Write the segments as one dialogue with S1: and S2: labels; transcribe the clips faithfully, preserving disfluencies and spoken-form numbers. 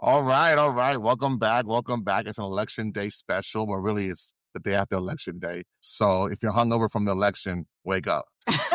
S1: All right, all right. Welcome back. Welcome back. It's an election day special, but really it's the day after election day. So if you're hungover from the election, wake up.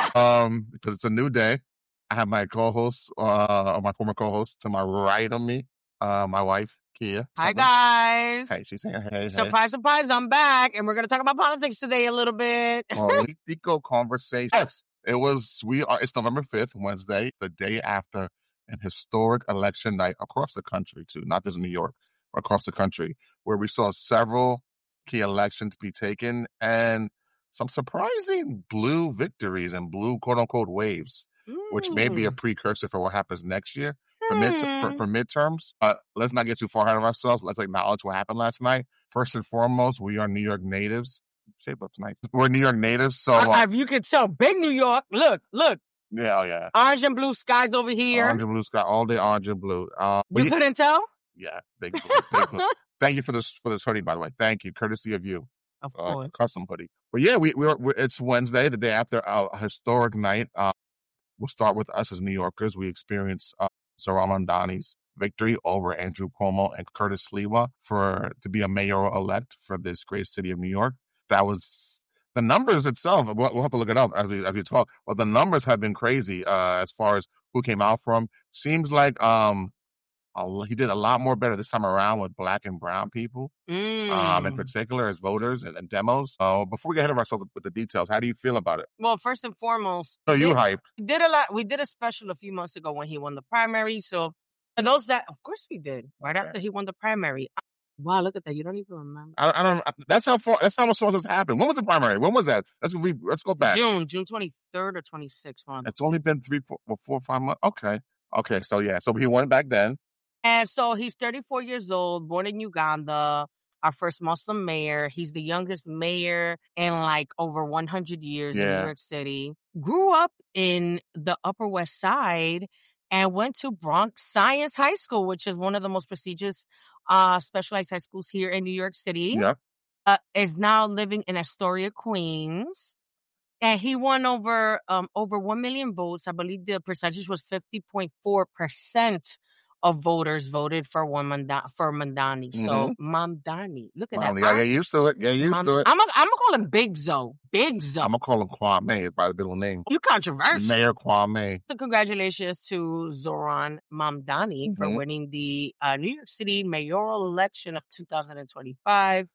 S1: um, because it's a new day. I have my co-host, uh, or my former co-host to my right of me, uh, my wife, Kia.
S2: Hi, guys.
S1: Hey, she's saying hey, hey.
S2: Surprise, surprise, I'm back. And we're going to talk about politics today a little bit.
S1: Political conversation. Yes, it was, we are, it's November fifth, Wednesday, the day after an historic election night across the country, too, not just New York, but across the country, where we saw several key elections be taken and some surprising blue victories and blue quote-unquote waves, mm. which may be a precursor for what happens next year for, mm. mid- for, for midterms. Uh, let's not get too far ahead of ourselves. Let's acknowledge what happened last night. First and foremost, we are New York natives. Shape up tonight. We're New York natives, so...
S2: Uh, if you could tell, big New York. Look, look.
S1: Yeah, yeah.
S2: Orange and blue skies over here.
S1: Orange and blue sky, all day orange and blue. Uh,
S2: you
S1: yeah,
S2: couldn't tell?
S1: Yeah, big blue, big blue. Thank you for this for this hoodie, by the way. Thank you, courtesy of you.
S2: Of
S1: uh,
S2: course,
S1: custom hoodie. But yeah, we we're, we're it's Wednesday, the day after a historic night. Uh, we'll start with us as New Yorkers. We experienced uh, Zohran Mamdani's victory over Andrew Cuomo and Curtis Sliwa for to be a mayoral elect for this great city of New York. That was. The numbers itself, we'll, we'll have to look it up as we as we talk. But the numbers have been crazy uh, as far as who came out from. Seems like um, a, he did a lot more better this time around with black and brown people,
S2: mm.
S1: um, in particular as voters and, and demos. Uh, before we get ahead of ourselves with the details, how do you feel about it?
S2: Well, first and foremost,
S1: so you hype?
S2: Did a lot. We did a special a few months ago when he won the primary. So for those that, of course, we did right okay. after he won the primary. Wow, look at that! You don't even remember.
S1: I, I don't. That's how far. That's how much has happened. When was the primary? When was that? Let's we let's go back.
S2: June, June twenty third or twenty sixth.
S1: It's only been three, four, four, five months. Okay, okay. So yeah, so he went back then.
S2: And so he's thirty four years old, born in Uganda. Our first Muslim mayor. He's the youngest mayor in like over one hundred years yeah. in New York City. Grew up in the Upper West Side and went to Bronx Science High School, which is one of the most prestigious uh, specialized high schools here in New York City.
S1: Yeah.
S2: Uh, is now living in Astoria, Queens. And he won over um, over one million votes. I believe the percentage was fifty point four percent of voters voted for one Manda- for Mamdani. Mm-hmm. So Mamdani, look at
S1: Mommy,
S2: that.
S1: Yeah, get used to it. Get used
S2: Mam-
S1: to it.
S2: I'm going to call him Big Zo. Big Zo.
S1: I'm going to call him Kwame by the middle name.
S2: You controversial.
S1: Mayor Kwame.
S2: So congratulations to Zohran Mamdani mm-hmm. for winning the uh, New York City mayoral election of two thousand twenty-five.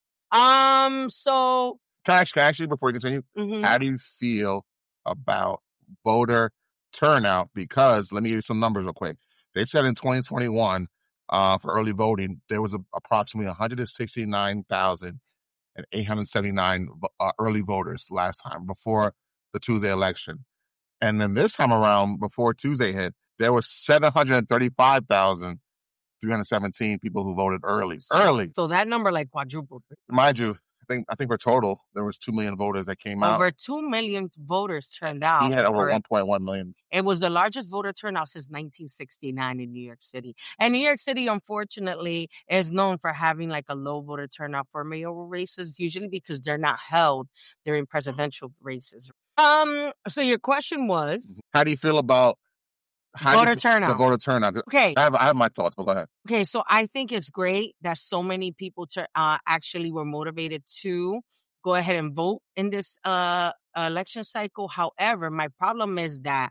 S2: Um, so...
S1: Can I actually, actually before we continue, mm-hmm. how do you feel about voter turnout? Because, let me give you some numbers real quick. They said in twenty twenty-one, uh, for early voting, there was a, approximately one hundred sixty-nine thousand eight hundred seventy-nine uh, early voters last time, before the Tuesday election. And then this time around, before Tuesday hit, there was seven hundred thirty-five thousand three hundred seventeen people who voted early. Early.
S2: So that number like quadrupled.
S1: Mind you, I think I think for total, there was two million voters that came out.
S2: Over two million voters turned out.
S1: He had over one point one million.
S2: It was the largest voter turnout since nineteen sixty-nine in New York City. And New York City, unfortunately, is known for having like a low voter turnout for mayoral races, usually because they're not held during presidential races. Um. So your question was,
S1: how do you feel about How
S2: voter
S1: you,
S2: turnout.
S1: The voter turnout.
S2: Okay.
S1: I have, I have my thoughts, but go ahead.
S2: Okay, so I think it's great that so many people ter- uh, actually were motivated to go ahead and vote in this uh, election cycle. However, my problem is that,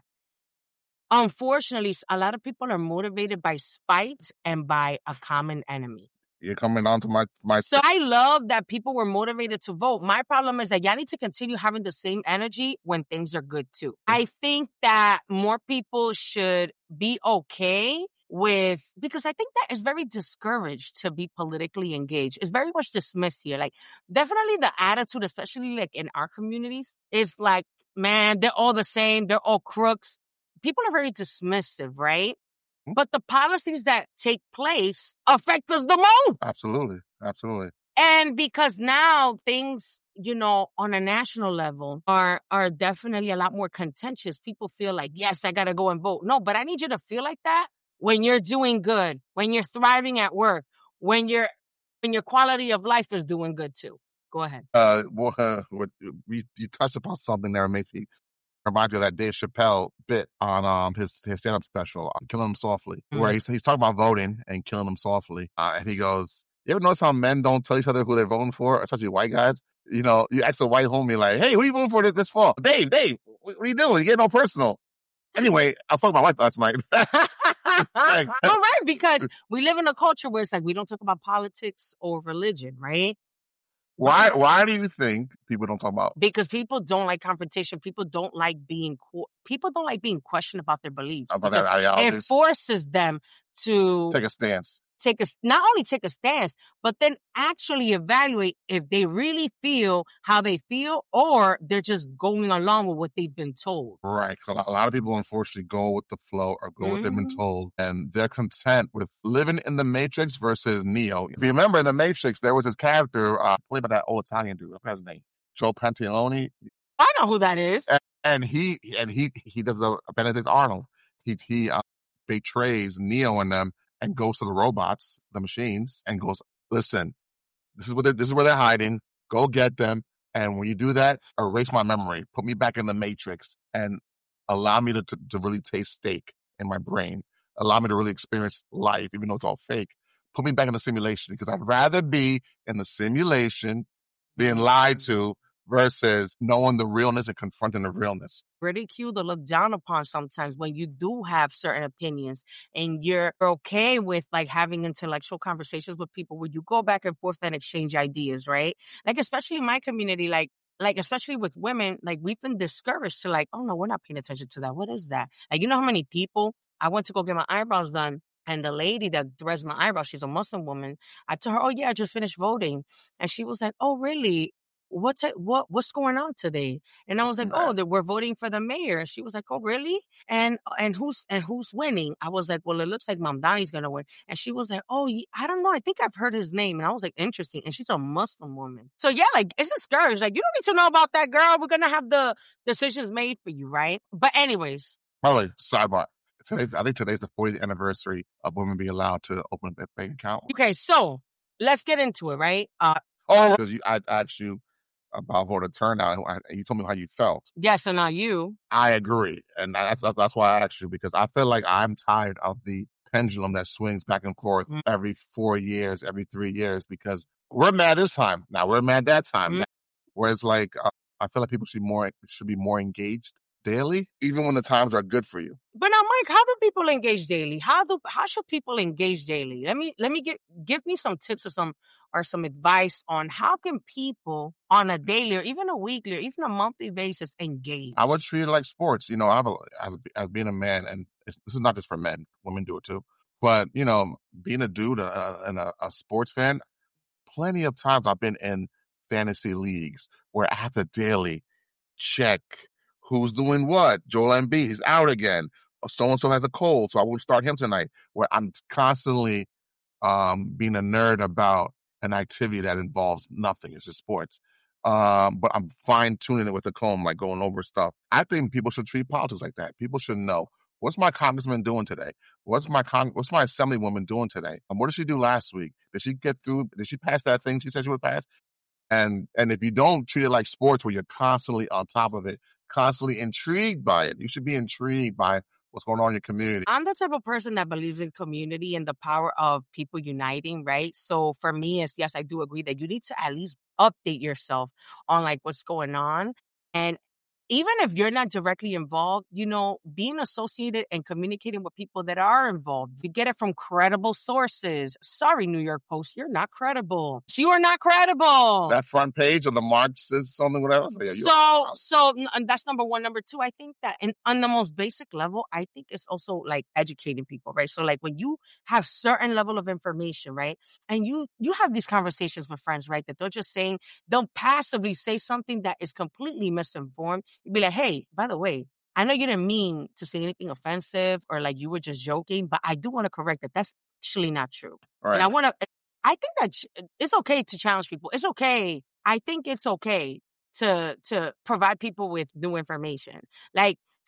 S2: unfortunately, a lot of people are motivated by spite and by a common enemy.
S1: You're coming on to my... my
S2: so I love that people were motivated to vote. My problem is that y'all need to continue having the same energy when things are good, too. I think that more people should be okay with... Because I think that it's very discouraged to be politically engaged. It's very much dismissed here. Like, definitely the attitude, especially like in our communities, is like, man, they're all the same. They're all crooks. People are very dismissive, right? But the policies that take place affect us the most.
S1: Absolutely. Absolutely.
S2: And because now things, you know, on a national level are are definitely a lot more contentious. People feel like, yes, I got to go and vote. No, but I need you to feel like that when you're doing good, when you're thriving at work, when you're when your quality of life is doing good, too. Go ahead.
S1: Uh, well, uh, what, we, you touched upon something there, makes me Reminds you of that Dave Chappelle bit on um his, his stand-up special, uh, Killing Them Softly,
S2: Mm.
S1: where he's, he's talking about voting and killing them softly. Uh, and he goes, you ever notice how men don't tell each other who they're voting for, especially white guys? You know, you ask a white homie like, hey, who are you voting for this, this fall? Dave, Dave, what, what are you doing? You getting all personal. Anyway, I fucked my wife last night.
S2: All right, because we live in a culture where it's like we don't talk about politics or religion, right?
S1: Why Why do you think people don't talk about?
S2: Because people don't like confrontation. People don't like being co- people don't like being questioned about their beliefs.
S1: About
S2: because
S1: their ideologies?
S2: It forces them to
S1: Take a stance.
S2: take a not only take a stance, but then actually evaluate if they really feel how they feel, or they're just going along with what they've been told.
S1: Right. A lot, a lot of people, unfortunately, go with the flow or go with what they've been
S2: Mhm.
S1: told, and they're content with living in the Matrix versus Neo. If you remember in the Matrix, there was this character uh, played by that old Italian dude. What's his name? Joe Pantaleone.
S2: I know who that is.
S1: And, and he and he he does a, a Benedict Arnold. He he uh, betrays Neo and them and goes to the robots, the machines, and goes, listen, this is what they're, this is where they're hiding. Go get them. And when you do that, erase my memory, put me back in the Matrix, and allow me to, to, to really taste steak in my brain. Allow me to really experience life, even though it's all fake. Put me back in the simulation, because I'd rather be in the simulation being lied to versus knowing the realness and confronting the realness.
S2: Ridiculed or looked down upon sometimes when you do have certain opinions and you're okay with like having intellectual conversations with people where you go back and forth and exchange ideas, right? Like, especially in my community, like, like, especially with women, like we've been discouraged to like, oh no, we're not paying attention to that. What is that? Like, you know how many people I went to go get my eyebrows done, and the lady that threads my eyebrows, she's a Muslim woman. I told her, oh yeah, I just finished voting. And she was like, oh really? What, ty- what, what's going on today? And I was like, oh, that we're voting for the mayor. And she was like, oh, really? And, and who's, and who's winning? I was like, well, it looks like Mamdani's going to win. And she was like, oh, I don't know. I think I've heard his name. And I was like, interesting. And she's a Muslim woman. So yeah, like it's discouraged. Like, you don't need to know about that, girl. We're going to have the decisions made for you. Right. But anyways.
S1: By the way, sidebar. Today's, I think today's the fortieth anniversary of women being allowed to open a bank account.
S2: Okay. So let's get into it. Right. Uh,
S1: oh, because you, I asked you about voter turnout, and you told me how you felt.
S2: Yes, and not you.
S1: I agree, and that's that's why I asked you, because I feel like I'm tired of the pendulum that swings back and forth mm-hmm. every four years, every three years, because we're mad this time. Now we're mad that time. Mm-hmm. Whereas, like, uh, I feel like people should be more should be more engaged daily, even when the times are good for you.
S2: But now, Mike, how do people engage daily? How do how should people engage daily? Let me let me get give me some tips or some or some advice on how can people on a daily or even a weekly or even a monthly basis engage.
S1: I would treat it like sports. You know, I have a, as, as being a man, and it's, this is not just for men, women do it too. But, you know, being a dude uh, and a, a sports fan, plenty of times I've been in fantasy leagues where I have to daily check who's doing what. Joel Embiid is out again. So-and-so has a cold, so I won't start him tonight. Where I'm constantly um, being a nerd about an activity that involves nothing. It's just sports. Um, but I'm fine-tuning it with a comb, like going over stuff. I think people should treat politics like that. People should know, what's my congressman doing today? What's my con- What's my assemblywoman doing today? And what did she do last week? Did she get through? Did she pass that thing she said she would pass? And and if you don't treat it like sports, where you're constantly on top of it, constantly intrigued by it, you should be intrigued by what's going on in your community.
S2: I'm the type of person that believes in community and the power of people uniting, right? So for me, it's yes, I do agree that you need to at least update yourself on like what's going on. And even if you're not directly involved, you know, being associated and communicating with people that are involved, you get it from credible sources. Sorry, New York Post, you're not credible. You are not credible.
S1: That front page of the Marxist something, whatever. Yeah,
S2: so, so and that's number one. Number two, I think that in, on the most basic level, I think it's also like educating people, right? So like when you have certain level of information, right? And you, you have these conversations with friends, right? That they're just saying, they'll passively say something that is completely misinformed. You'd be like, hey, by the way, I know you didn't mean to say anything offensive or like you were just joking, but I do want to correct that. That's actually not true. Right. And I want to, I think that it's okay to challenge people. It's okay. I think it's okay to, to provide people with new information. Like,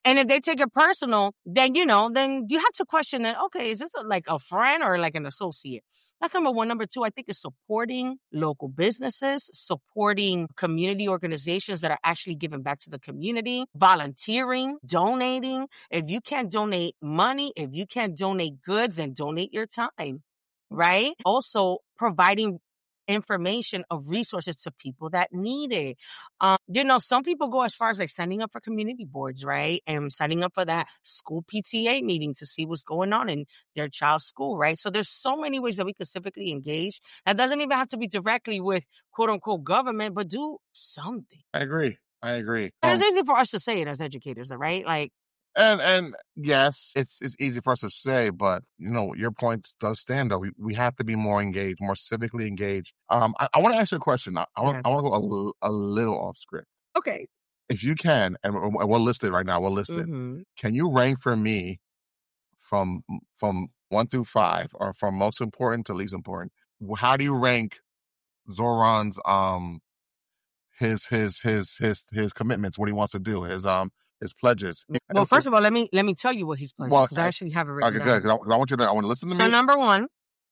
S2: And if they take it personal, then, you know, then you have to question that, okay, is this a, like a friend or like an associate? That's number one. Number two, I think is supporting local businesses, supporting community organizations that are actually giving back to the community, volunteering, donating. If you can't donate money, if you can't donate goods, then donate your time, right? Also providing information of resources to people that need it. Um, you know, some people go as far as like signing up for community boards, right? And signing up for that school P T A meeting to see what's going on in their child's school, right? So there's so many ways that we can civically engage. That doesn't even have to be directly with quote unquote government, but do something.
S1: I agree. I agree.
S2: And
S1: Um,
S2: it's easy for us to say it as educators, right? Like,
S1: And and yes, it's it's easy for us to say, but you know, your point does stand though. We we have to be more engaged, more civically engaged. Um, I, I want to ask you a question. I, I want
S2: Yeah.
S1: I want to go a, little- a little off script.
S2: okay.
S1: If you can, and we'll, we'll list it right now. We'll list it.
S2: Mhm.
S1: Can you rank for me from from one through five, or from most important to least important? How do you rank Zoran's um his his his his his commitments? What he wants to do? His um his pledges.
S2: Well, first of all, let me let me tell you what he's pledged,
S1: Well,
S2: because I actually have it written
S1: okay,
S2: down.
S1: good. 'cause I, 'cause I want you to. I want to listen to
S2: So
S1: me.
S2: number one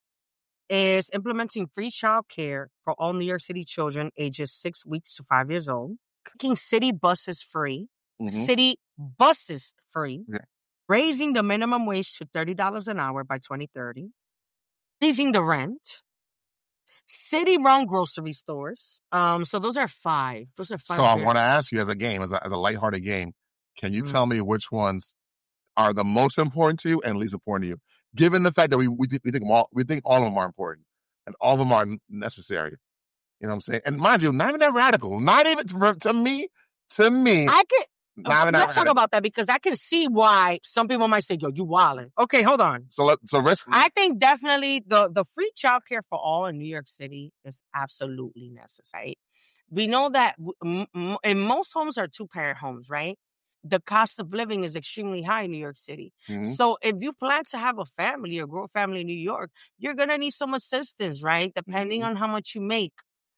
S2: is implementing free child care for all New York City children ages six weeks to five years old, making city buses free,
S1: Mhm.
S2: city buses free,
S1: Yeah.
S2: raising the minimum wage to thirty dollars an hour by twenty thirty, raising the rent, city-run grocery stores. Um, so those are five. Those are five.
S1: So I
S2: very-
S1: want to ask you as a game, as a, as a lighthearted game, can you
S2: Mm.
S1: tell me which ones are the most important to you and least important to you? Given the fact that we we, think- we think them all, we think all of them are important and all of them are necessary. You know what I'm saying? And mind you, not even that radical. Not even to, to me. To me,
S2: I can.
S1: not even that
S2: Let's talk
S1: radical.
S2: about that, because I can see why some people might say, "Yo, you wildin'." Okay, hold on.
S1: So let so rest.
S2: I think definitely the, the free childcare for all in New York City is absolutely necessary. We know that w- m- m- in most homes are two-parent homes, right? The cost of living is extremely high in New York City.
S1: Mhm.
S2: So if you plan to have a family or grow a family in New York, you're going to need some assistance, right? Depending
S1: Mhm.
S2: on how much you make,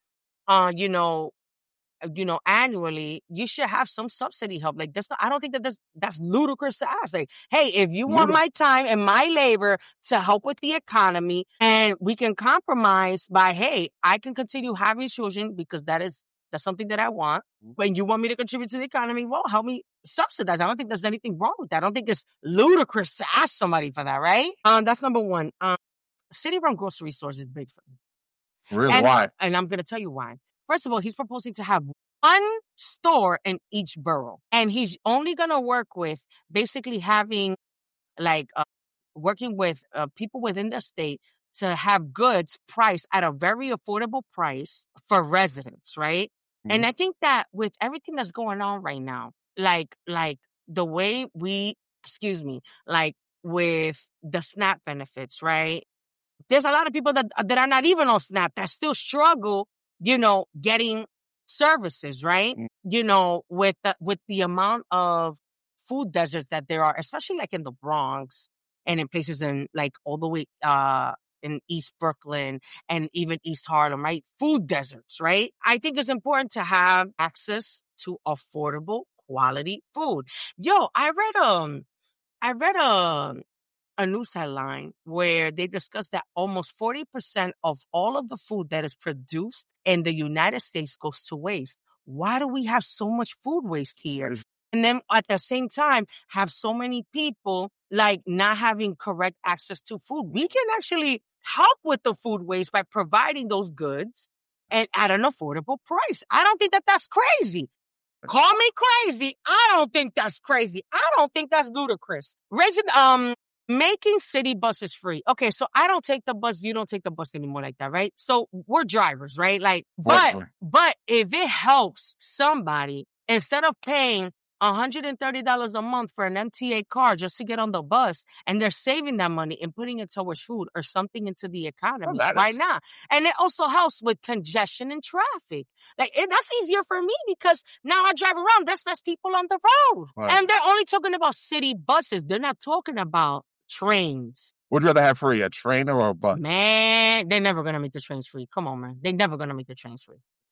S2: uh, you know, you know, annually, you should have some subsidy help. Like this, I don't think that this, that's ludicrous to ask. Like, hey, if you want
S1: Ludic-
S2: my time and my labor to help with the economy, and we can compromise by, hey, I can continue having children because that is that's something that I want. When you want me to contribute to the economy, well, help me subsidize. I don't think there's anything wrong with that. I don't think it's ludicrous to ask somebody for that, right? Um, that's number one. Um, city-run grocery stores is big for me.
S1: Really?
S2: And,
S1: Why?
S2: and I'm going to tell you why. First of all, he's proposing to have one store in each borough. And he's only going to work with basically having like uh, working with uh, people within the state to have goods priced at a very affordable price for residents, right?
S1: Mhm.
S2: And I think that with everything that's going on right now, like like the way we, excuse me, like with the SNAP benefits, right? There's a lot of people that that are not even on SNAP that still struggle, you know, getting services, right?
S1: Mm.
S2: You know, with the, with the amount of food deserts that there are, especially like in the Bronx and in places in like all the way uh in East Brooklyn and even East Harlem, right? Food deserts, right? I think it's important to have access to affordable quality food. Yo, I read um I read um a news headline where they discussed that almost forty percent of all of the food that is produced in the United States goes to waste. Why do we have so much food waste here? And then at the same time, have so many people like not having correct access to food. We can actually help with the food waste by providing those goods and at an affordable price. I don't think that that's crazy. Call me crazy. I don't think that's crazy. I don't think that's ludicrous. Raising, um, making city buses free. Okay, so I don't take the bus. You don't take the bus anymore like that, right? So we're drivers, right? Like, but,
S1: Right.
S2: but if it helps somebody, instead of paying one hundred thirty dollars a month for an M T A car just to get on the bus, and they're saving that money and putting it towards food or something into the economy,
S1: that
S2: why
S1: is-
S2: not? And it also helps with congestion and traffic. Like it, that's easier for me because now I drive around. There's less people on the road,
S1: Right.
S2: and they're only talking about city buses. They're not talking about trains.
S1: Would you rather have free, a train or a bus?
S2: Man, they're never gonna make the trains free. Come on, man. They're never gonna make the trains free.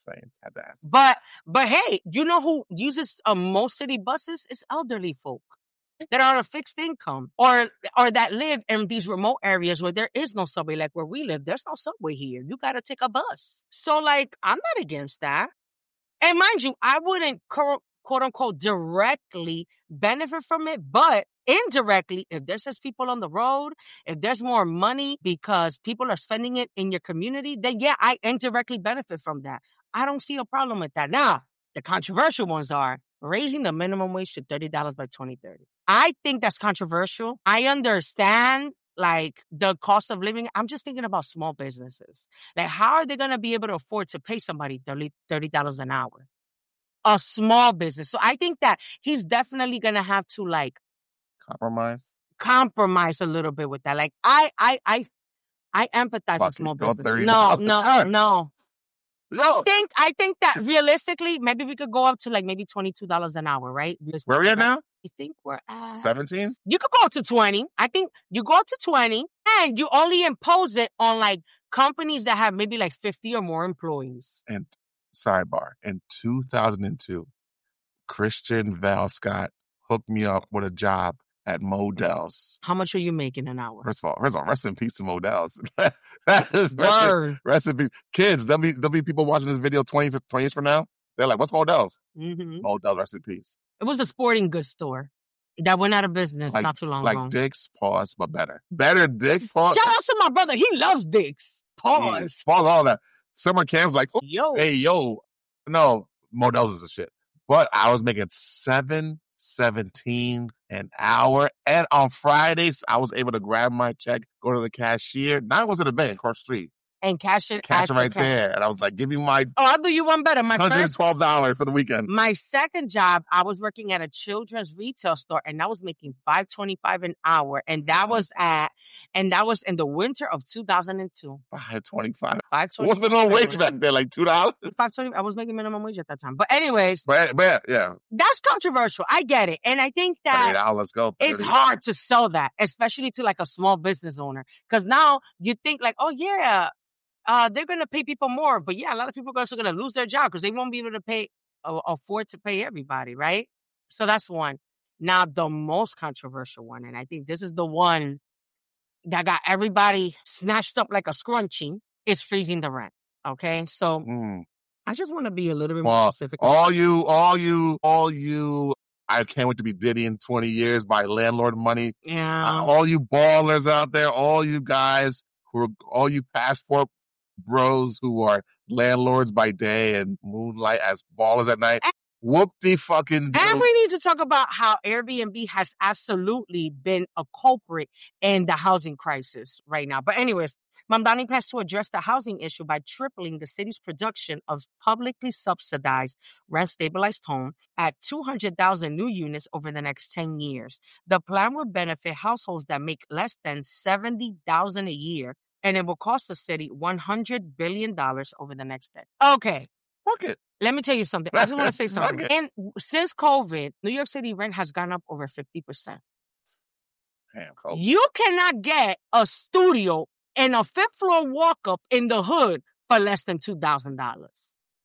S1: saying. Had to ask.
S2: But, but hey, you know who uses uh, most city buses? It's elderly folk that are on a fixed income or or that live in these remote areas where there is no subway. Like where we live, there's no subway here. You got to take a bus. So like, I'm not against that. And mind you, I wouldn't quote unquote directly benefit from it, but indirectly, if there's just people on the road, if there's more money because people are spending it in your community, then yeah, I indirectly benefit from that. I don't see a problem with that. Now, the controversial ones are raising the minimum wage to thirty dollars by twenty thirty. I think that's controversial. I understand like the cost of living. I'm just thinking about small businesses. Like, how are they going to be able to afford to pay somebody thirty dollars an hour? A small business. So I think that he's definitely going to have to like
S1: compromise,
S2: compromise a little bit with that. Like I, I, I, I empathize
S1: Fuck
S2: with small
S1: it, go
S2: business.
S1: thirty
S2: No,
S1: dollars an
S2: no,
S1: hour.
S2: no.
S1: No.
S2: I think I think that realistically, maybe we could go up to like maybe twenty-two dollars an hour, right?
S1: Where are we at now?
S2: I think we're at
S1: seventeen?
S2: You could go up to twenty. I think you go up to twenty and you only impose it on like companies that have maybe like fifty or more employees.
S1: And sidebar, in two thousand two, Christian Val Scott hooked me up with a job at Modell's.
S2: How much are you making an hour?
S1: First of all, first of all, rest in peace to Modell's. rest,
S2: Word.
S1: in, rest in peace. Kids, there'll be, there'll be people watching this video twenty, twenty years from now. They're like, what's Modell's?
S2: Mm-hmm.
S1: Modell's, rest in peace.
S2: It was a sporting goods store that went out of business
S1: like,
S2: not too long
S1: like
S2: ago.
S1: Like Dick's, pause, but better. Better Dick's, pause.
S2: Shout out to my brother. He loves Dick's. Pause.
S1: Yeah, pause all that. Summer camp's like, oh,
S2: yo.
S1: Hey, yo. No, Modell's is a shit. But I was making seven seventeen an hour. And on Fridays, I was able to grab my check, go to the cashier. Now I was at the bank across the street.
S2: And cash it.
S1: Cash it right cash. there. And I was like, give me my
S2: Oh, I'll do you one better. My
S1: one hundred twelve dollars
S2: first,
S1: for the weekend.
S2: My second job, I was working at a children's retail store and I was making five twenty-five an hour. And that was at, and that was in the winter of two thousand two.
S1: five twenty-five.
S2: five twenty-five.
S1: What's minimum wage back there? Like two dollars?
S2: five twenty. I was making minimum wage at that time. But anyways.
S1: But, but yeah.
S2: That's controversial. I get it. And I think that
S1: now let's go.
S2: it's hard to sell that, especially to like a small business owner. Because now you think like, oh yeah, Uh, they're going to pay people more. But yeah, a lot of people are also going to lose their job because they won't be able to pay, uh, afford to pay everybody, right? So that's one. Now, the most controversial one, and I think this is the one that got everybody snatched up like a scrunchie, is freezing the rent. Okay? So
S1: mm.
S2: I just want to be a little bit
S1: well,
S2: more specific.
S1: All you, all you, all you, I can't wait to be Diddy in twenty years by landlord money.
S2: Yeah.
S1: Uh, all you ballers out there, all you guys who are, all you passport bros who are landlords by day and moonlight as ballers at night. Whoop the fucking do.
S2: And we need to talk about how Airbnb has absolutely been a culprit in the housing crisis right now. But anyways, Mamdani plans to address the housing issue by tripling the city's production of publicly subsidized rent-stabilized homes at two hundred thousand new units over the next ten years. The plan will benefit households that make less than seventy thousand dollars a year, and it will cost the city one hundred billion dollars over the next decade. Okay.
S1: Fuck it.
S2: Let me tell you something. I just want to say something. And since COVID, New York City rent has gone up over fifty percent.
S1: Damn, coach.
S2: You cannot get a studio and a fifth floor walk-up in the hood for less than two thousand dollars.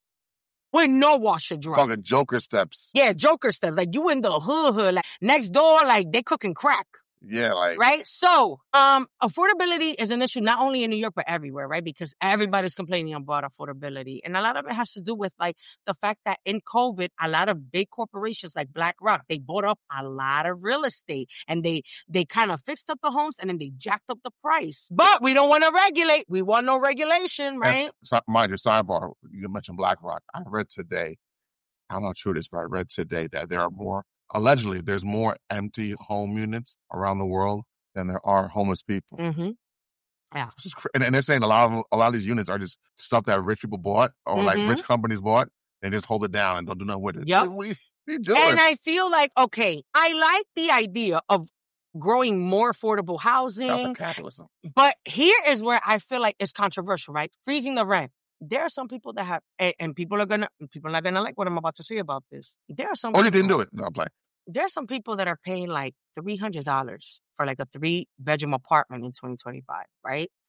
S2: With no washer dryer.
S1: Talking Joker steps.
S2: Yeah, Joker steps. Like you in the hood, hood. Like next door, like they cooking crack.
S1: Yeah, like
S2: right. So, um, affordability is an issue not only in New York but everywhere, right? Because everybody's complaining about affordability, and a lot of it has to do with like the fact that in COVID, a lot of big corporations like BlackRock, they bought up a lot of real estate, and they they kind of fixed up the homes, and then they jacked up the price. But we don't want to regulate. We want no regulation, right?
S1: And, mind your sidebar. You mentioned BlackRock. I read today. I'm not sure this, but I read today that there are more. Allegedly, there's more empty home units around the world than there are homeless people.
S2: Mm-hmm. Yeah,
S1: and, and they're saying a lot of a lot of these units are just stuff that rich people bought or mm-hmm. like rich companies bought. They just hold it down and don't do nothing with it.
S2: Yep.
S1: We, we do
S2: and
S1: it.
S2: I feel like okay, I like the idea of growing more affordable housing.
S1: Capitalism.
S2: But here is where I feel like it's controversial, right? Freezing the rent. There are some people that have, and, and people are gonna, people are not gonna like what I'm about to say about this. There are some.
S1: Oh,
S2: people,
S1: you didn't do it. No, I'm playing.
S2: There are some people that are paying like three hundred dollars for like a three bedroom apartment in twenty twenty-five, right?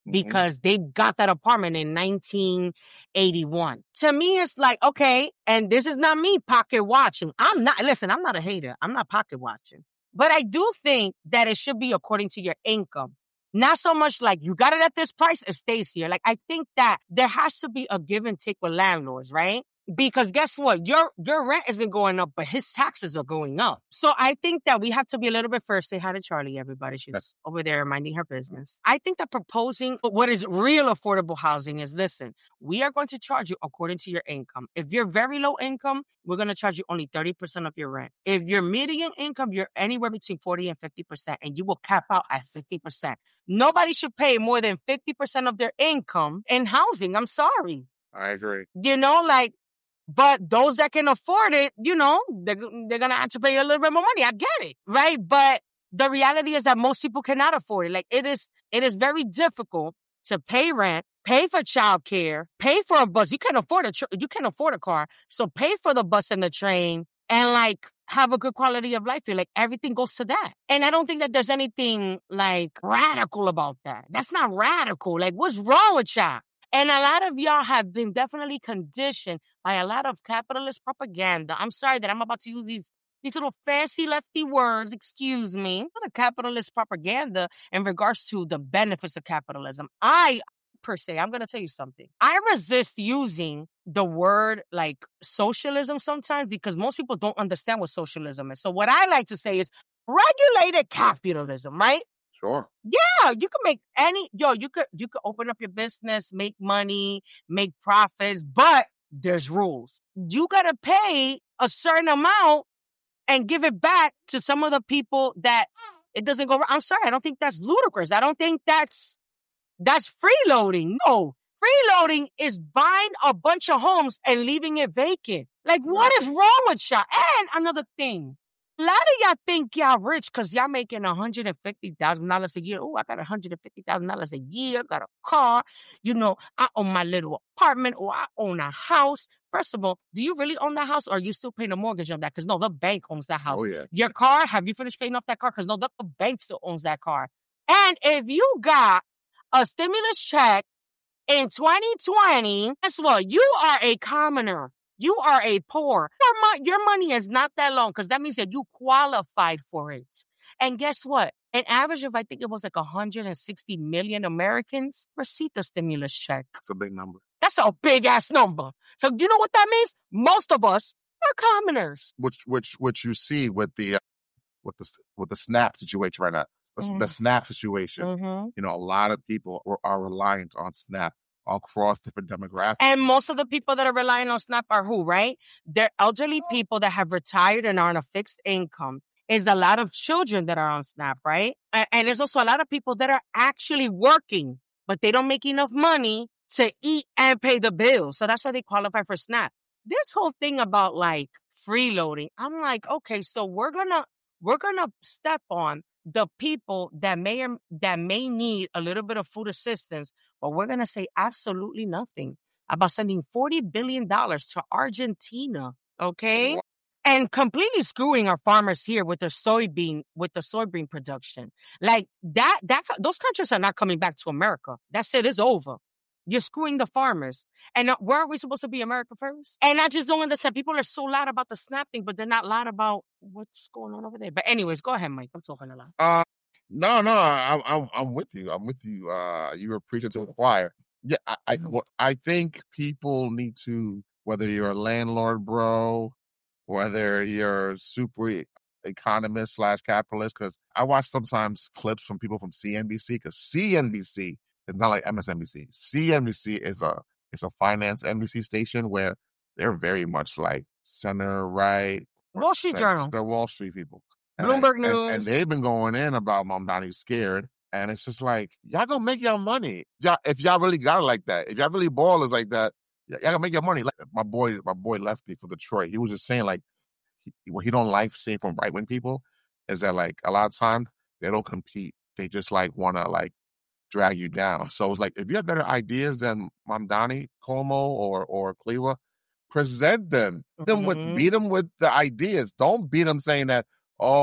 S2: because mm-hmm. they got that apartment in nineteen eighty-one. To me, it's like, okay, and this is not me pocket watching. I'm not, listen, I'm not a hater. I'm not pocket watching. But I do think that it should be according to your income. Not so much like you got it at this price, it stays here. Like, I think that there has to be a give and take with landlords, right? Because guess what? Your your rent isn't going up, but his taxes are going up. So I think that we have to be a little bit first. Say hi to Charlie, everybody. She's That's- over there minding her business. I think that proposing what is real affordable housing is, listen, we are going to charge you according to your income. If you're very low income, we're going to charge you only thirty percent of your rent. If you're median income, you're anywhere between forty and fifty percent, and you will cap out at fifty percent. Nobody should pay more than fifty percent of their income in housing. I'm sorry.
S1: I agree.
S2: You know, like, but those that can afford it, you know, they're, they're going to have to pay a little bit more money. I get it, right? But the reality is that most people cannot afford it. Like, it is, it is very difficult to pay rent, pay for childcare, pay for a bus. You can't afford a, tr- you can't afford a car. So pay for the bus and the train and like have a good quality of life here. Like, everything goes to that. And I don't think that there's anything like radical about that. That's not radical. Like, what's wrong with y'all? And a lot of y'all have been definitely conditioned by a lot of capitalist propaganda. I'm sorry that I'm about to use these, these little fancy lefty words, excuse me. The capitalist propaganda in regards to the benefits of capitalism. I, per se, I'm going to tell you something. I resist using the word like socialism sometimes because most people don't understand what socialism is. So what I like to say is regulated capitalism, right?
S1: Sure.
S2: Yeah, you can make any, yo, you could, you could open up your business, make money, make profits, but there's rules. You got to pay a certain amount and give it back to some of the people that it doesn't go. I'm sorry. I don't think that's ludicrous. I don't think that's, that's freeloading. No, freeloading is buying a bunch of homes and leaving it vacant. Like, what is wrong with y'all? And another thing. A lot of y'all think y'all rich because y'all making one hundred fifty thousand dollars a year. Oh, I got one hundred fifty thousand dollars a year. I got a car. You know, I own my little apartment or I own a house. First of all, do you really own that house or are you still paying a mortgage on that? Because no, the bank owns that house.
S1: Oh, yeah.
S2: Your car, have you finished paying off that car? Because no, the bank still owns that car. And if you got a stimulus check in twenty twenty, guess what? You are a commoner. You are a poor. Your, mo- your money is not that long because that means that you qualified for it. And guess what? An average of, I think it was like one hundred sixty million Americans received the stimulus check.
S1: That's a big number.
S2: That's a big ass number. So you know what that means? Most of us are commoners.
S1: Which, which, which you see with the, uh, with the, with the SNAP situation right now. The, mm-hmm. the SNAP situation. Mm-hmm. You know, a lot of people are, are reliant on SNAP across different demographics.
S2: And most of the people that are relying on SNAP are who, right? They're elderly people that have retired and are on a fixed income. There's a lot of children that are on SNAP, right? And, and there's also a lot of people that are actually working, but they don't make enough money to eat and pay the bills. So that's why they qualify for SNAP. This whole thing about like freeloading, I'm like, okay, so we're gonna we're gonna step on the people that may or, that may need a little bit of food assistance, but we're going to say absolutely nothing about sending forty billion dollars to Argentina, okay? And completely screwing our farmers here with the soybean, with the soybean production. Like that, that, those countries are not coming back to America. That shit is over. You're screwing the farmers. And where are we supposed to be, America first? And I just don't understand. People are so loud about the SNAP thing, but they're not loud about what's going on over there. But anyways, go ahead, Mike. I'm talking a lot.
S1: Uh, no, no, I'm, I'm, I'm with you. I'm with you. Uh, you were preaching to the choir. Yeah, I, I, well, I think people need to, whether you're a landlord, bro, whether you're a super economist slash capitalist, because I watch sometimes clips from people from C N B C, because C N B C it's not like M S N B C. C N B C is a it's a finance N B C station where they're very much like center right.
S2: Wall Street Journal.
S1: They're Wall Street people.
S2: Bloomberg
S1: and,
S2: News.
S1: And, and they've been going in about Mamdani's scared. And it's just like, y'all gonna make y'all money. Y'all, if y'all really got it like that, if y'all really ballers like that, y'all gonna make your money. Like my boy, my boy Lefty for Detroit, he was just saying like, he, what he don't like seeing from right wing people is that like a lot of times they don't compete. They just like wanna like drag you down. So it's like, if you have better ideas than Mamdani, Cuomo, or or Cleaver, present them. Mm-hmm. Them with beat them with the ideas. Don't beat them saying that, oh,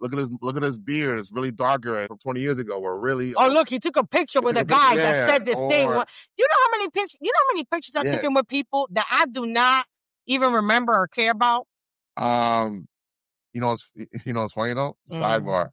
S1: look at his look at his beard. It's really darker from twenty years ago. We're really
S2: oh look, he took a picture with a guy yeah, that said this or, thing. You know how many pictures? You know how many pictures I've yeah. taken with people that I do not even remember or care about.
S1: Um, you know, it's, you know, it's funny though. Mm. Sidebar.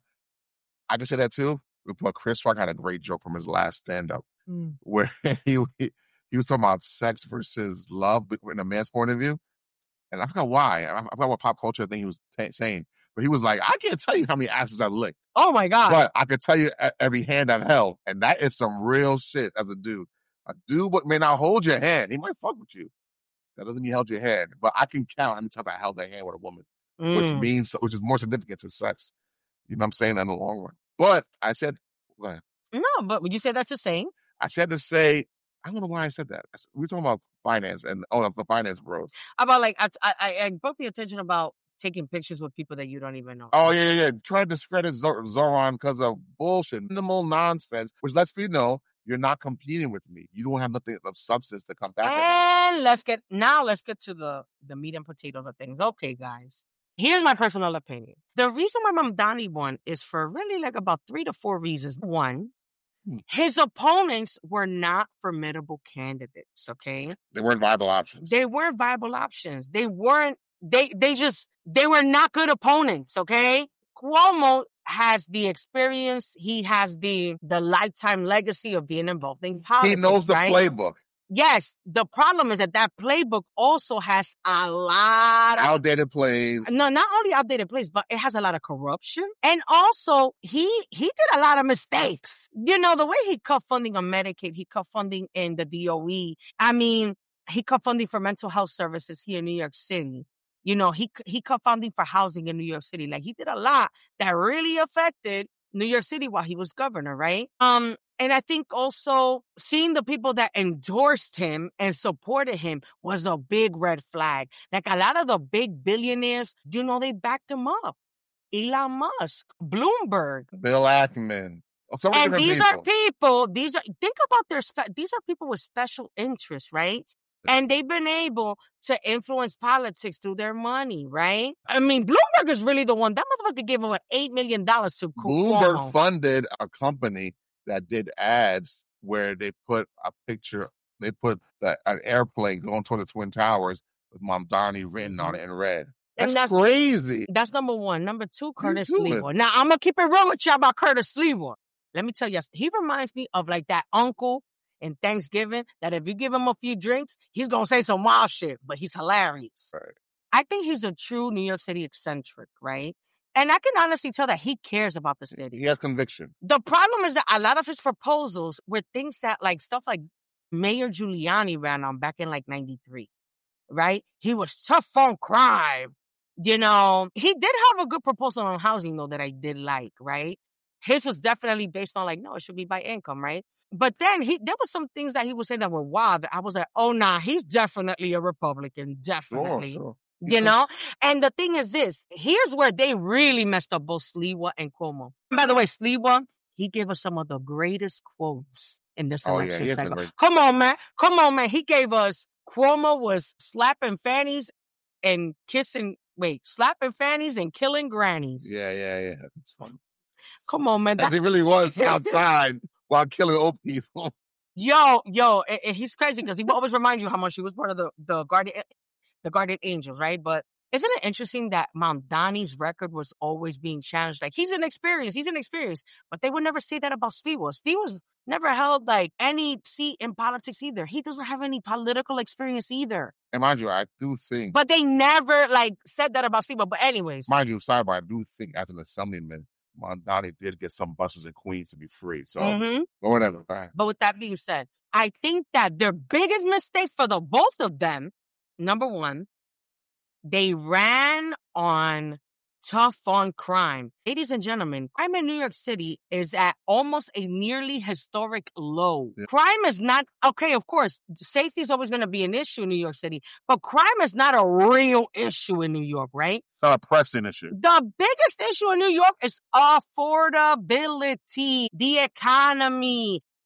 S1: I can say that too. But Chris Rock had a great joke from his last stand-up mm. where he, he he was talking about sex versus love in a man's point of view. And I forgot why. I forgot what pop culture thing he was t- saying. But he was like, I can't tell you how many asses I've licked.
S2: Oh, my God.
S1: But I can tell you every hand I've held. And that is some real shit as a dude. A dude may not hold your hand. He might fuck with you. That doesn't mean he held your hand. But I can count how many times I held that hand with a woman, mm. which means, which is more significant to sex. You know what I'm saying? In the long run. But I said, go ahead.
S2: No, but would you say that's the same?
S1: I said to say, I don't know why I said that. We were talking about finance and, oh, the finance bros.
S2: About like, I, I, I broke the attention about taking pictures with people that you don't even know.
S1: Oh, yeah, yeah, yeah. Trying to discredit Zor- Zoran because of bullshit, minimal nonsense, which lets me know you're not competing with me. You don't have nothing of substance to come back
S2: And at. let's get, now let's get to the, the meat and potatoes of things. Okay, guys. Here's my personal opinion. The reason why Mamdani won is for really like about three to four reasons. One, his opponents were not formidable candidates, okay?
S1: They weren't viable options.
S2: They weren't viable options. They weren't, they they just, they were not good opponents, okay? Cuomo has the experience. He has the the lifetime legacy of being involved in politics.
S1: He knows the
S2: right?
S1: playbook.
S2: Yes, the problem is that that playbook also has a lot of
S1: outdated plays.
S2: No, not only outdated plays, but it has a lot of corruption. And also, he he did a lot of mistakes. You know, the way he cut funding on Medicaid, he cut funding in the D O E. I mean, he cut funding for mental health services here in New York City. You know, he he cut funding for housing in New York City. Like, he did a lot that really affected New York City while he was governor, right? Um. And I think also seeing the people that endorsed him and supported him was a big red flag. Like a lot of the big billionaires, you know, they backed him up. Elon Musk, Bloomberg,
S1: Bill Ackman.
S2: Oh, and these people. are people, these are, think about their, spe- these are people with special interests, right? And they've been able to influence politics through their money, right? I mean, Bloomberg is really the one. That motherfucker gave him eight million dollars to
S1: Bloomberg
S2: Cuomo.
S1: funded a company that did ads where they put a picture, they put the, an airplane going toward the Twin Towers with Mamdani written on it in red. That's, that's crazy.
S2: That's number one. Number two, Curtis Lewa. Now, I'm going to keep it real with you about Curtis Lewa. Let me tell you, he reminds me of like that uncle in Thanksgiving that if you give him a few drinks, he's going to say some wild shit, but he's hilarious.
S1: Right.
S2: I think he's a true New York City eccentric, right? And I can honestly tell that he cares about the city.
S1: He has conviction.
S2: The problem is that a lot of his proposals were things that, like, stuff like Mayor Giuliani ran on back in, like, ninety-three, right? He was tough on crime. You know, he did have a good proposal on housing, though, that I did like, right? His was definitely based on, like, no, it should be by income, right? But then he there was some things that he was saying that were wild. That I was like, oh, nah, he's definitely a Republican, definitely.
S1: Sure, sure.
S2: You know? And the thing is this, here's where they really messed up both Sliwa and Cuomo. By the way, Sliwa, he gave us some of the greatest quotes in this
S1: oh,
S2: election
S1: yeah,
S2: cycle.
S1: Great...
S2: Come on, man. Come on, man. He gave us, Cuomo was slapping fannies and kissing, wait, slapping fannies and killing grannies.
S1: Yeah, yeah, yeah. That's fun.
S2: Come on, man.
S1: As he really was outside while killing old people.
S2: Yo, yo, and, and he's crazy because he will always remind you how much he was part of the, the Guardian... the Guardian Angels, right? But isn't it interesting that Mamdani's record was always being challenged? Like, he's inexperienced, he's inexperienced, but they would never say that about Sliwa. Sliwa's never held, like, any seat in politics either. He doesn't have any political experience either.
S1: And mind you, I do think...
S2: But they never, like, said that about Sliwa. But anyways...
S1: Mind you, sidebar, I do think as an assemblyman, Mamdani did get some buses in Queens to be free. So, mm-hmm. or whatever. Right.
S2: But with that being said, I think that their biggest mistake for the both of them, number one, they ran on tough on crime. Ladies and gentlemen, crime in New York City is at almost a nearly historic low. Yeah. Crime is not, okay, of course, safety is always going to be an issue in New York City, but crime is not a real issue in New York, right?
S1: It's not a pressing issue.
S2: The biggest issue in New York is affordability, the economy,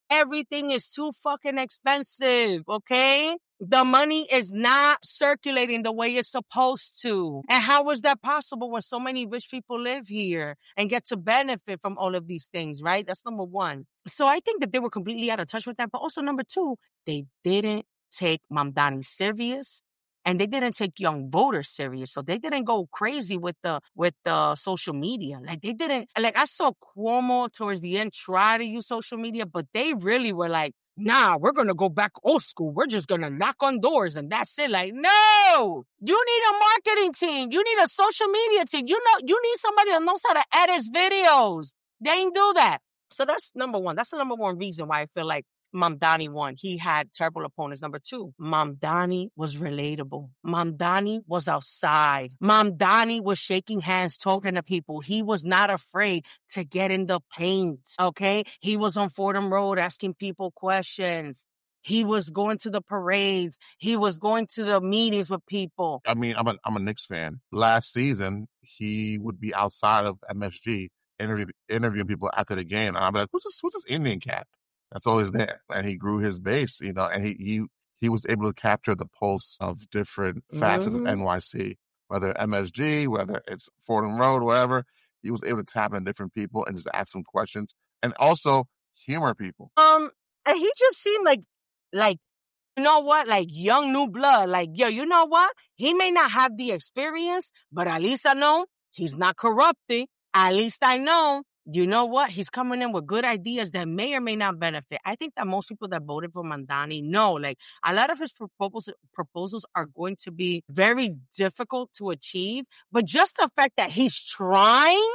S2: Everything is too fucking expensive, okay? The money is not circulating the way it's supposed to. And how is that possible when so many rich people live here and get to benefit from all of these things, right? That's number one. So I think that they were completely out of touch with that. But also number two, they didn't take Mamdani serious. And they didn't take young voters serious. So they didn't go crazy with the with the social media. Like they didn't, like I saw Cuomo towards the end try to use social media, but they really were like, nah, we're going to go back old school. We're just going to knock on doors and that's it. Like, no, you need a marketing team. You need a social media team. You know, you need somebody that knows how to edit videos. They ain't do that. So that's number one. That's the number one reason why I feel like Mamdani won. He had terrible opponents. Number two, Mamdani was relatable. Mamdani was outside. Mamdani was shaking hands, talking to people. He was not afraid to get in the paint, okay? He was on Fordham Road asking people questions. He was going to the parades. He was going to the meetings with people.
S1: I mean, I'm a, I'm a Knicks fan. Last season, he would be outside of M S G interview, interviewing people after the game. And I'm like, who's this, who's this Indian cat? That's always there. And he grew his base, you know, and he he, he was able to capture the pulse of different facets mm-hmm. of N Y C, whether M S G, whether it's Fordham Road, whatever. He was able to tap into different people and just ask them questions and also humor people.
S2: Um, and he just seemed like, like, you know what? Like young new blood. Like, yo, you know what? He may not have the experience, but at least I know he's not corrupted. At least I know. You know what? He's coming in with good ideas that may or may not benefit. I think that most people that voted for Mamdani know, like, a lot of his proposals, proposals are going to be very difficult to achieve. But just the fact that he's trying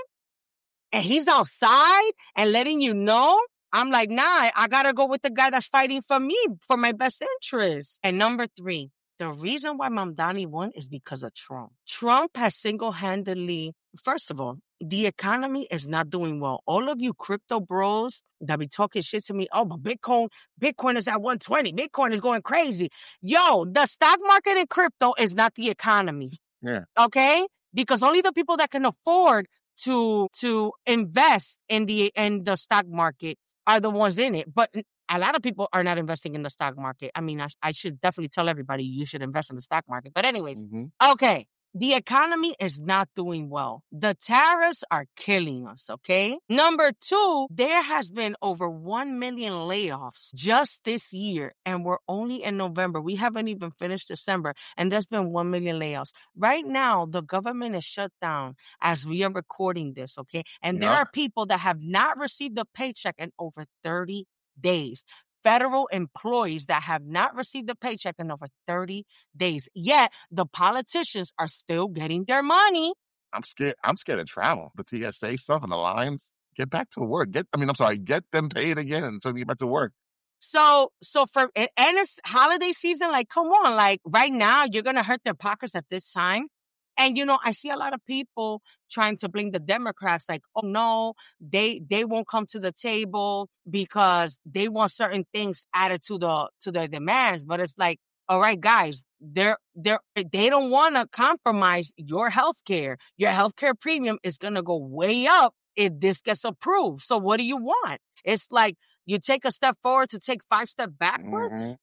S2: and he's outside and letting you know, I'm like, nah, I got to go with the guy that's fighting for me, for my best interest. And number three, the reason why Mamdani won is because of Trump. Trump has single-handedly, first of all, the economy is not doing well. All of you crypto bros that be talking shit to me, oh, but Bitcoin, Bitcoin is at one twenty. Bitcoin is going crazy. Yo, the stock market and crypto is not the economy.
S1: Yeah.
S2: Okay? Because only the people that can afford to to invest in the in the stock market are the ones in it. But a lot of people are not investing in the stock market. I mean, I, I should definitely tell everybody you should invest in the stock market. But anyways,
S1: mm-hmm.
S2: okay. The economy is not doing well. The tariffs are killing us, okay? Number two, there has been over one million layoffs just this year, and we're only in November. We haven't even finished December, and there's been one million layoffs. Right now, the government is shut down as we are recording this, okay? And yeah. there are people that have not received a paycheck in over thirty days. Federal employees that have not received a paycheck in over thirty days. Yet the politicians are still getting their money.
S1: I'm scared. I'm scared to travel. The T S A stuff and the lines. Get back to work. Get. I mean, I'm sorry. Get them paid again so they get back to work.
S2: So, so for and it's holiday season. Like, come on. Like right now, you're gonna hurt their pockets at this time. And, you know, I see a lot of people trying to blame the Democrats like, oh, no, they they won't come to the table because they want certain things added to the to their demands. But it's like, all right, guys, they're they're they don't want to compromise your health care. Your health care premium is going to go way up if this gets approved. So what do you want? It's like you take a step forward to take five steps backwards.
S1: Mm-hmm.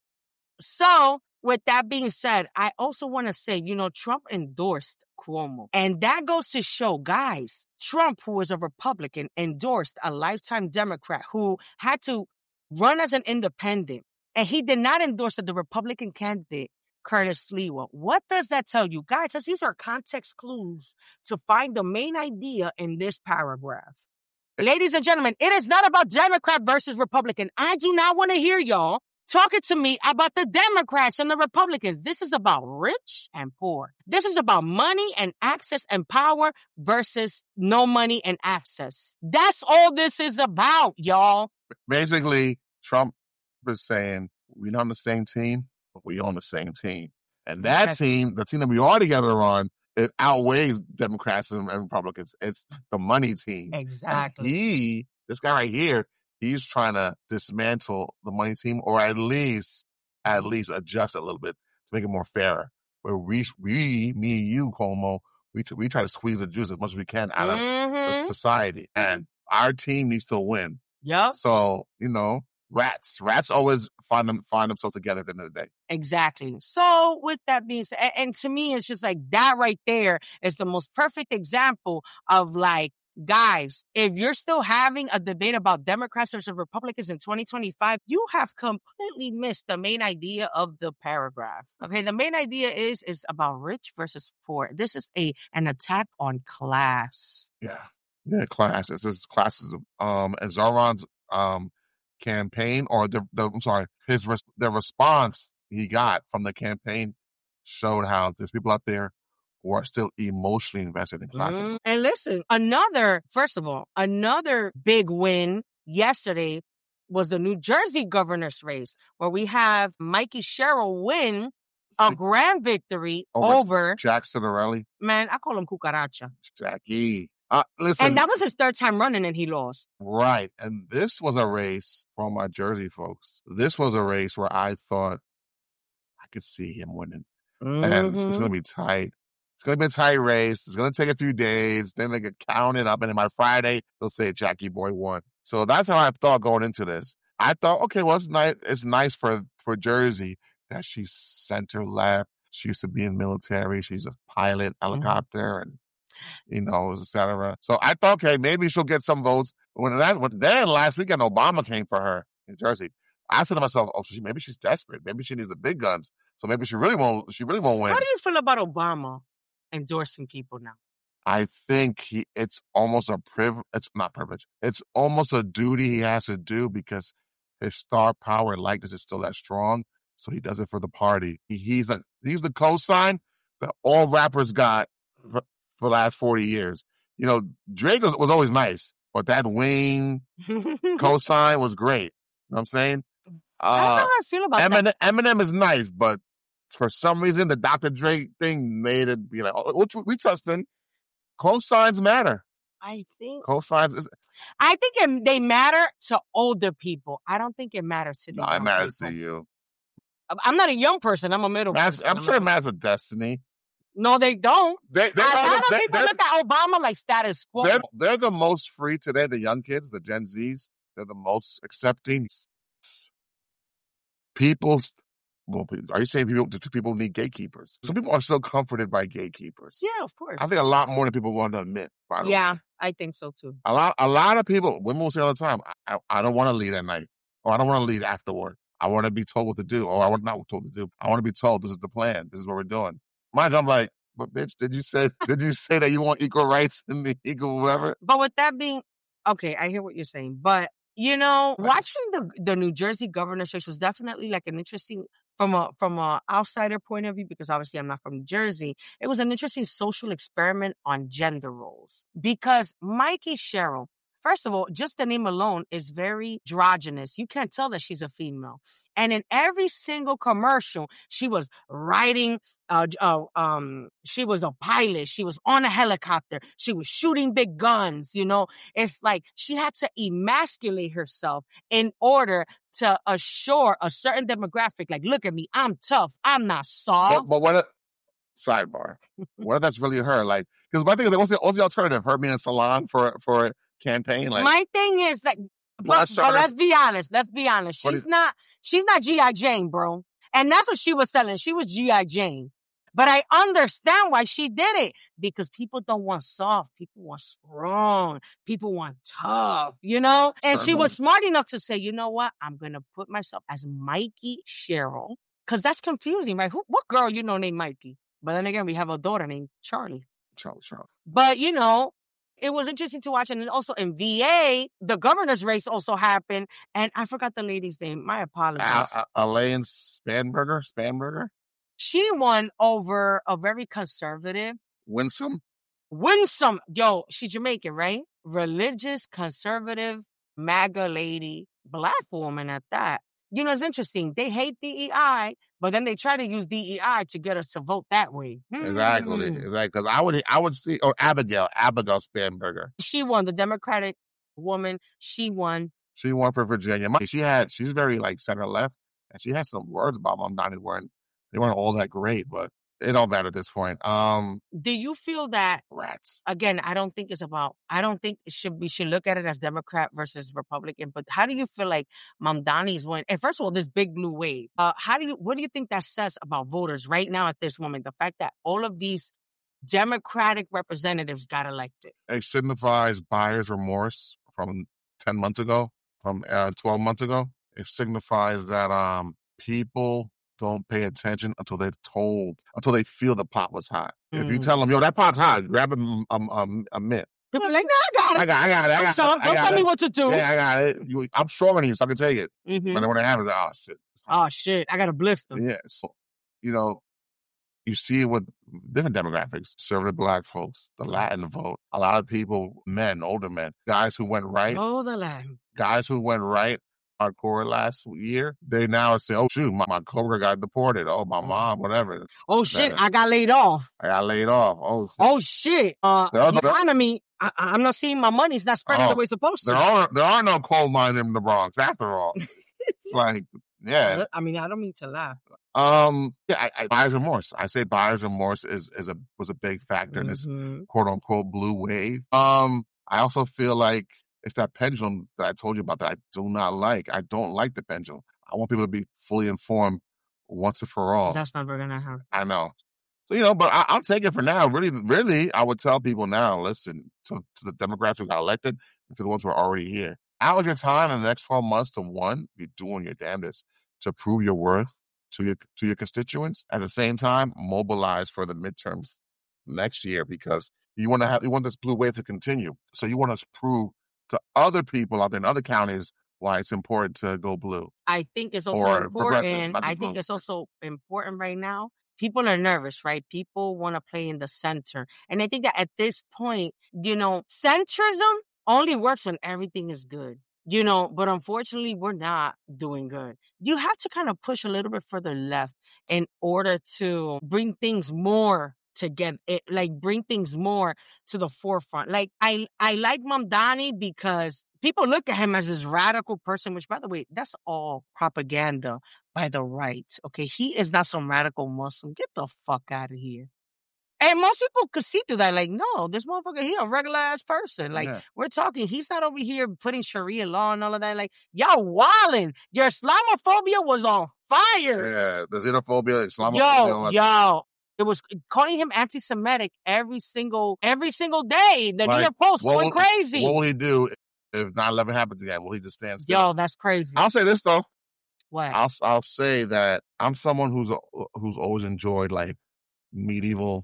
S2: So with that being said, I also want to say, you know, Trump endorsed Cuomo. And that goes to show, guys, Trump, who is a Republican, endorsed a lifetime Democrat who had to run as an independent. And he did not endorse the Republican candidate, Curtis Sliwa. What does that tell you? Guys, these are context clues to find the main idea in this paragraph. Ladies and gentlemen, it is not about Democrat versus Republican. I do not want to hear y'all talking to me about the Democrats and the Republicans. This is about rich and poor. This is about money and access and power versus no money and access. That's all this is about, y'all.
S1: Basically, Trump is saying, we're not on the same team, but we're on the same team. And that okay. team, the team that we are together on, it outweighs Democrats and Republicans. It's the money team.
S2: Exactly.
S1: And he, this guy right here, he's trying to dismantle the money team, or at least, at least adjust it a little bit to make it more fair. Where we, we, me, you, Cuomo, we we try to squeeze the juice as much as we can out of
S2: mm-hmm.
S1: the society, and our team needs to win.
S2: Yep.
S1: So you know, Rats. Rats always find them find themselves together at the end of the day.
S2: Exactly. So with that being said, and, and to me, it's just like that right there is the most perfect example of like, guys, if you're still having a debate about Democrats versus Republicans in twenty twenty-five, you have completely missed the main idea of the paragraph. Okay, the main idea is is about rich versus poor. This is a an attack on class.
S1: Yeah, yeah, class. This is classism. Um, and Zoran's um campaign, or the, the I'm sorry, his res- the response he got from the campaign showed how there's people out there who are still emotionally invested in classism.
S2: Mm, and listen, another, first of all, another big win yesterday was the New Jersey governor's race, where we have Mikey Sherrill win a grand victory over, over
S1: Jack Ciattarelli.
S2: Man, I call him Cucaracha.
S1: Jackie. Uh, listen,
S2: and that was his third time running, and he lost.
S1: Right. And this was a race for my Jersey folks. This was a race where I thought I could see him winning. Mm-hmm. And it's, it's going to be tight. It's going to be a tight race. It's going to take a few days. Then they get counted up. And then by Friday, they'll say Jackie Boy won. So that's how I thought going into this. I thought, okay, well, it's nice, it's nice for, for Jersey that she's center left. She used to be in military. She's a pilot, helicopter, mm-hmm. and you know, et cetera. So I thought, okay, maybe she'll get some votes. When that, when then last weekend, Obama came for her in Jersey. I said to myself, oh, so she, maybe she's desperate. Maybe she needs the big guns. So maybe she really won't. She really won't win.
S2: How do you feel about Obama endorsing people now?
S1: I think he. It's almost a privilege. It's not privilege. It's almost a duty he has to do because his star power and likeness is still that strong. So he does it for the party. He, he's a, he's the cosign that all rappers got for, for the last forty years. You know, Drake was, was always nice, but that Wayne cosign was great. You know what I'm saying? Uh,
S2: I don't know how I feel about
S1: Eminem,
S2: that.
S1: Eminem is nice, but for some reason, the Doctor Dre thing made it be like, oh, which we trust in. Cosigns matter.
S2: I think
S1: cosigns is.
S2: I think it, they matter to older people. I don't think it matters to the
S1: No,
S2: young
S1: it matters
S2: people.
S1: to you.
S2: I'm not a young person. I'm a middle
S1: Matters,
S2: person.
S1: I'm sure it matters to Destiny.
S2: No, they don't.
S1: They, they
S2: a lot of
S1: they,
S2: people
S1: they're,
S2: look at Obama like status quo.
S1: They're, they're the most free today. The young kids, the Gen Zs, they're the most accepting. People, well, are you saying people, do people need gatekeepers? Some people are still comforted by gatekeepers.
S2: Yeah, of course.
S1: I think a lot more than people want to admit. By the
S2: yeah,
S1: way.
S2: I think so too.
S1: A lot, a lot of people, women will say all the time, I, I, I don't want to lead at night, or I don't want to lead afterward. I want to be told what to do, or I want not told to do. I want to be told this is the plan. This is what we're doing. Mind you, I'm like, but bitch, did you say did you say that you want equal rights and the equal whatever?
S2: But with that being okay, I hear what you're saying. But you know, watching the the New Jersey governor's race was definitely like an interesting from a from a outsider point of view, because obviously I'm not from New Jersey. It was an interesting social experiment on gender roles, because Mikey Sherrill, first of all, just the name alone is very androgynous. You can't tell that she's a female. And in every single commercial, she was riding, uh, uh, um, she was a pilot. She was on a helicopter. She was shooting big guns. You know, it's like she had to emasculate herself in order to assure a certain demographic. Like, look at me. I'm tough. I'm not soft.
S1: But, but what? A, sidebar. What if that's really her? Like, because my thing is, like, what's the, what's the alternative? Her being in a salon for for a campaign? Like,
S2: my thing is like, but, but let's be honest. Let's be honest. She's is, not. She's not G I. Jane, bro. And that's what she was selling. She was G I. Jane. But I understand why she did it. Because people don't want soft. People want strong. People want tough, you know? And she was smart enough to say, you know what? I'm going to put myself as Mikey Sherrill. Because that's confusing, right? Who, what girl you know named Mikey? But then again, we have a daughter named Charlie.
S1: Charlie, Charlie.
S2: But, you know, it was interesting to watch. And then also in V A, the governor's race also happened. And I forgot the lady's name. My apologies.
S1: Uh, Elaine Spanberger? Spanberger?
S2: She won over a very conservative.
S1: Winsome?
S2: Winsome. Yo, she's Jamaican, right? Religious, conservative, MAGA lady, black woman at that. You know, it's interesting. They hate D E I, but then they try to use D E I to get us to vote that way.
S1: Exactly.
S2: Hmm.
S1: Exactly. Because I would, I would see, or Abigail, Abigail Spanberger.
S2: She won, the Democratic woman. She won.
S1: She won for Virginia. She had, she's very like center left, and she had some words about Mom Donnie weren't, they weren't all that great, but It don't matter at this point. Um,
S2: Do you feel that,
S1: rats.
S2: again, I don't think it's about, I don't think it should, we should look at it as Democrat versus Republican, but how do you feel like Mamdani's win? And first of all, this big blue wave, uh, how do you, what do you think that says about voters right now at this moment? The fact that all of these Democratic representatives got elected.
S1: It signifies buyer's remorse from ten months ago, from uh, twelve months ago. It signifies that um people don't pay attention until they're told, until they feel the pot was hot. Mm. If you tell them, yo, that pot's hot, grab a, a, a, a mint.
S2: People are like, no, I got it.
S1: I got, I got it. I got,
S2: so,
S1: I
S2: don't
S1: got
S2: tell
S1: it.
S2: me what to do.
S1: Yeah, I got it. You, I'm stronger than you, so I can take it.
S2: Mm-hmm.
S1: But then when it happens, oh, shit.
S2: Oh, shit. I got to blister.
S1: Yeah. So, you know, you see it with different demographics, conservative black folks, the Latin vote, a lot of people, men, older men, guys who went right.
S2: Oh, the Latin.
S1: Guys who went right hardcore last year, they now say, oh, shoot, my, my coworker got deported. Oh, my mom, whatever.
S2: Oh, shit, I got laid off.
S1: I got laid off. Oh, shit.
S2: Oh, shit. Uh,
S1: There are-
S2: the economy, I, I'm not seeing my money's not spreading
S1: Oh,
S2: the way it's supposed to.
S1: There are, there are no coal mines in the Bronx, after all. It's like, yeah.
S2: I mean, I don't mean to laugh.
S1: Um, yeah, I, I, buyer's remorse. I say buyer's remorse is, is a was a big factor in this
S2: Mm-hmm.
S1: quote unquote blue wave. Um, I also feel like it's that pendulum that I told you about that I do not like. I don't like the pendulum. I want people to be fully informed once and for all.
S2: That's never gonna happen.
S1: I know. So, you know, but I, I'll take it for now. Really, really, I would tell people now, listen, to, to the Democrats who got elected and to the ones who are already here. Now is your time in the next twelve months to, one, be doing your damnedest to prove your worth to your to your constituents. At the same time, mobilize for the midterms next year, because you want to have you want this blue wave to continue. So you want to prove to other people out there in other counties why it's important to go blue.
S2: I think it's also
S1: Or progressive,
S2: important.
S1: not
S2: I
S1: just
S2: think
S1: blue.
S2: it's also important right now. People are nervous, right? People want to play in the center. And I think that at this point, you know, centrism only works when everything is good. You know, but unfortunately, we're not doing good. You have to kind of push a little bit further left in order to bring things more together, it, like bring things more to the forefront. Like I, I like Mamdani because people look at him as this radical person, which, by the way, that's all propaganda by the right. Okay, he is not some radical Muslim. Get the fuck out of here. And most people could see through that. Like, no, this motherfucker, he a regular ass person. Like,
S1: Yeah.
S2: we're talking, he's not over here putting Sharia law and all of that. Like, y'all wildin'. Your Islamophobia was on fire.
S1: Yeah, the xenophobia, Islamophobia.
S2: Yo,
S1: all that-
S2: yo. It was calling him anti-Semitic every single, every single day. The New
S1: Like,
S2: York Post
S1: what
S2: going
S1: will-
S2: crazy.
S1: What will he do if nine eleven happens again? Will he just stand still?
S2: Yo, that's crazy.
S1: I'll say this though.
S2: What?
S1: I'll I'll say that I'm someone who's who's always enjoyed like medieval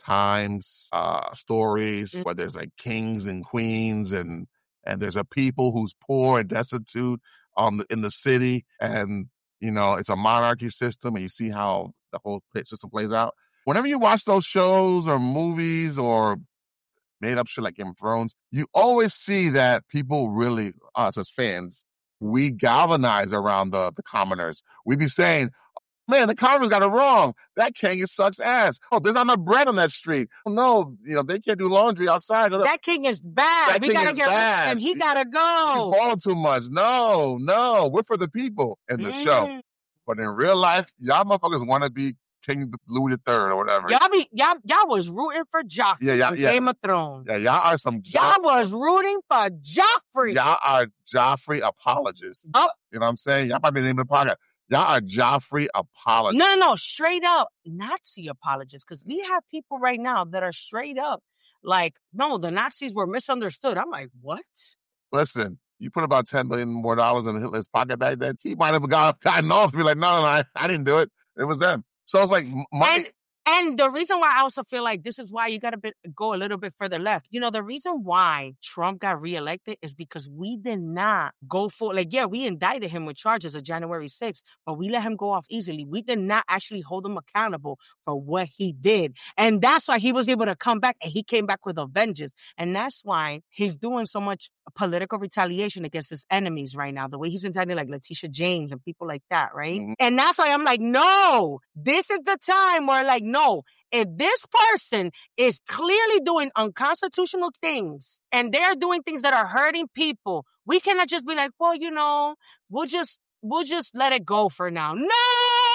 S1: times, uh, stories
S2: Mm.
S1: where there's like kings and queens and and there's a people who's poor and destitute on the, in the city, and you know it's a monarchy system, and you see how the whole pla- system plays out. Whenever you watch those shows or movies or made up shit like Game of Thrones, you always see that people really, us as fans, we galvanize around the, the commoners. We be saying, man, the commoners got it wrong. That king sucks ass. Oh, there's not enough bread on that street. Oh, no, you know, they can't do laundry outside.
S2: That king is bad.
S1: That
S2: we
S1: king
S2: gotta
S1: is
S2: get rid of
S1: bad.
S2: him. He
S1: He-
S2: gotta
S1: He's
S2: go.
S1: balling too much. No, no, we're for the people in the show.
S2: Mm.
S1: But in real life, y'all motherfuckers want to be King Louis the Third or whatever.
S2: Y'all be y'all y'all was rooting for Joffrey.
S1: Yeah, yeah,
S2: in
S1: yeah.
S2: Game of Thrones.
S1: Yeah, y'all are some jo-
S2: Y'all was rooting for Joffrey.
S1: y'all are Joffrey apologists.
S2: Oh.
S1: You know what I'm saying? Y'all might be naming the podcast. Y'all are Joffrey apologists.
S2: No, no, no, straight up Nazi apologists. Because we have people right now that are straight up like, no, the Nazis were misunderstood. I'm like, what?
S1: Listen, you put about ten million more dollars in Hitler's pocket back then, he might have got, gotten off and be like, no, no, no, I, I didn't do it. It was them. So it's like money.
S2: And, and the reason why I also feel like this is why you got to go a little bit further left. You know, the reason why Trump got reelected is because we did not go for, like, yeah, we indicted him with charges of January sixth, but we let him go off easily. We did not actually hold him accountable for what he did. And that's why he was able to come back, and he came back with a vengeance. And that's why he's doing so much political retaliation against his enemies right now. The way he's indicting like Letitia James and people like that, right?
S1: Mhm.
S2: And that's why I'm like, no, this is the time where like, no, if this person is clearly doing unconstitutional things and they're doing things that are hurting people, we cannot just be like, well, you know, we'll just, we'll just let it go for now. No!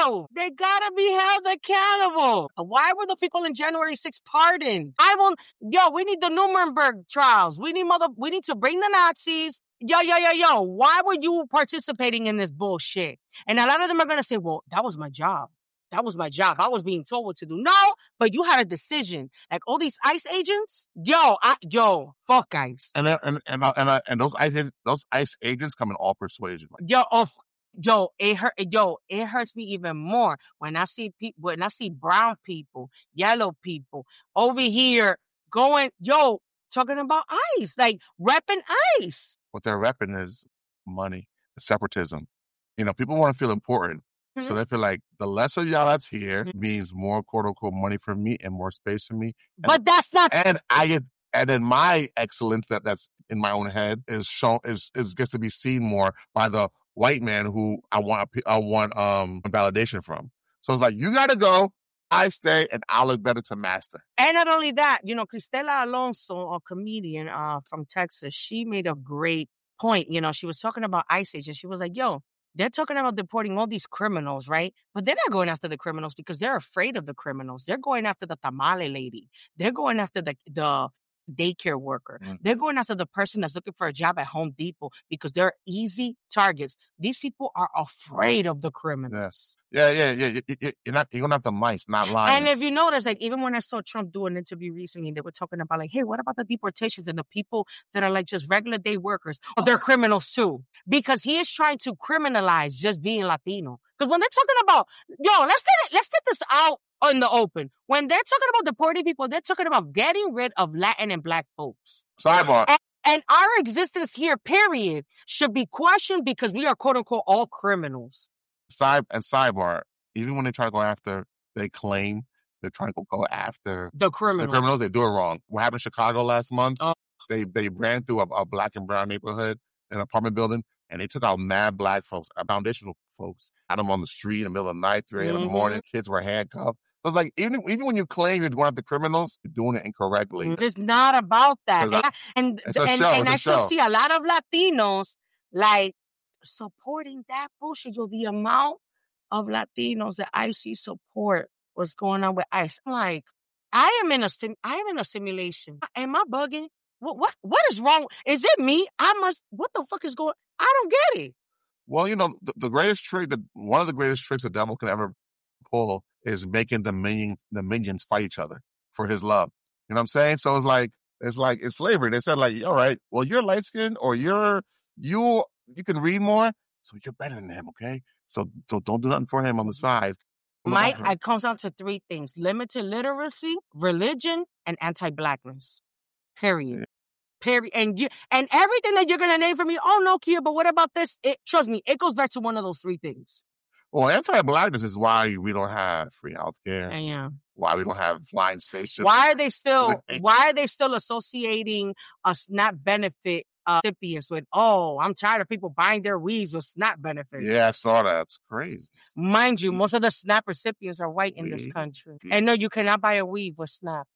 S2: yo, they gotta be held accountable. Why were the people in January sixth pardoned? I won't, yo, we need the Nuremberg trials. We need mother, we need to bring the Nazis. Yo, yo, yo, yo, why were you participating in this bullshit? And a lot of them are going to say, well, that was my job. That was my job. I was being told what to do. No, but you had a decision. Like all these ICE agents, yo, I, yo, fuck ICE.
S1: And then, and and and, uh, and those ICE those ICE agents come in all persuasion. Like,
S2: yo, oh, yo, it hurt. Yo, it hurts me even more when I see people. When I see brown people, yellow people over here going, yo, talking about ICE, like repping ICE.
S1: What they're repping is money, separatism. You know, people want to feel important. Mm-hmm. So they feel like the less of y'all that's here mm-hmm. means more quote unquote money for me and more space for me. And,
S2: but that's not.
S1: And I get, and then my excellence that that's in my own head is shown is is gets to be seen more by the white man who I want I want um validation from. So it's like you got to go, I stay, and I'll look better to master.
S2: And not only that, you know, Cristela Alonso, a comedian uh from Texas, she made a great point. You know, she was talking about ICE agents. She was like, yo, they're talking about deporting all these criminals, right? But they're not going after the criminals because they're afraid of the criminals. They're going after the tamale lady. They're going after the the daycare worker. Mm. They're going after the person that's looking for a job at Home Depot because they're easy targets. These people are afraid of the criminals.
S1: Yes. Yeah, yeah, yeah. You, you, you're not, you're going after mice, not lions.
S2: And if you notice, like, even when I saw Trump do an interview recently, they were talking about, like, hey, what about the deportations and the people that are, like, just regular day workers? Oh, they're criminals, too. Because he is trying to criminalize just being Latino. Because when they're talking about, yo, let's get it, let's get this out in the open. When they're talking about deporting people, they're talking about getting rid of Latin and Black folks.
S1: Sidebar.
S2: And, and our existence here, period, should be questioned because we are, quote unquote, all criminals.
S1: Side and sidebar, even when they try to go after, they claim they're trying to go after
S2: the criminals.
S1: The criminals, they do it wrong. What happened in Chicago last month? Uh, they they ran through a, a Black and brown neighborhood, an apartment building, and they took out mad Black folks, foundational folks, had them on the street in the middle of the night, three mm-hmm. in the morning. Kids were handcuffed. So it's like, even, even when you claim you're going after criminals, you're doing it incorrectly.
S2: It's not about that. And, I, and, and,
S1: show,
S2: and I still
S1: show.
S2: see a lot of Latinos, like, supporting that bullshit. Yo, the amount of Latinos that I see support what's going on with ICE. I'm like, I am in a, sim- I am in a simulation. Am I bugging? What, what, what is wrong? Is it me? I must, what the fuck is going, I don't get it.
S1: Well, you know, the, the greatest trick, that one of the greatest tricks the devil can ever pull is making the minion, the minions fight each other for his love. You know what I'm saying? So it's like, it's like, it's slavery. They said like, all right, well, you're light skinned or you're, you, you can read more. So you're better than him. Okay. So, so don't do nothing for him on the side.
S2: My, it comes down to three things: limited literacy, religion, and anti-Blackness. Period. Yeah. Period. And you, and everything that you're going to name for me, oh no, Kia, but what about this? It, trust me, it goes back to one of those three things.
S1: Well, anti-Blackness is why we don't have free healthcare.
S2: Yeah.
S1: Why we don't have flying spaceships.
S2: Why are they still, why are they still associating a SNAP benefit uh, recipients with, oh, I'm tired of people buying their weeds with SNAP benefits.
S1: Yeah, I saw that. It's crazy.
S2: Mind you, most of the SNAP recipients are white in this country. And no, you cannot buy a weave with SNAP.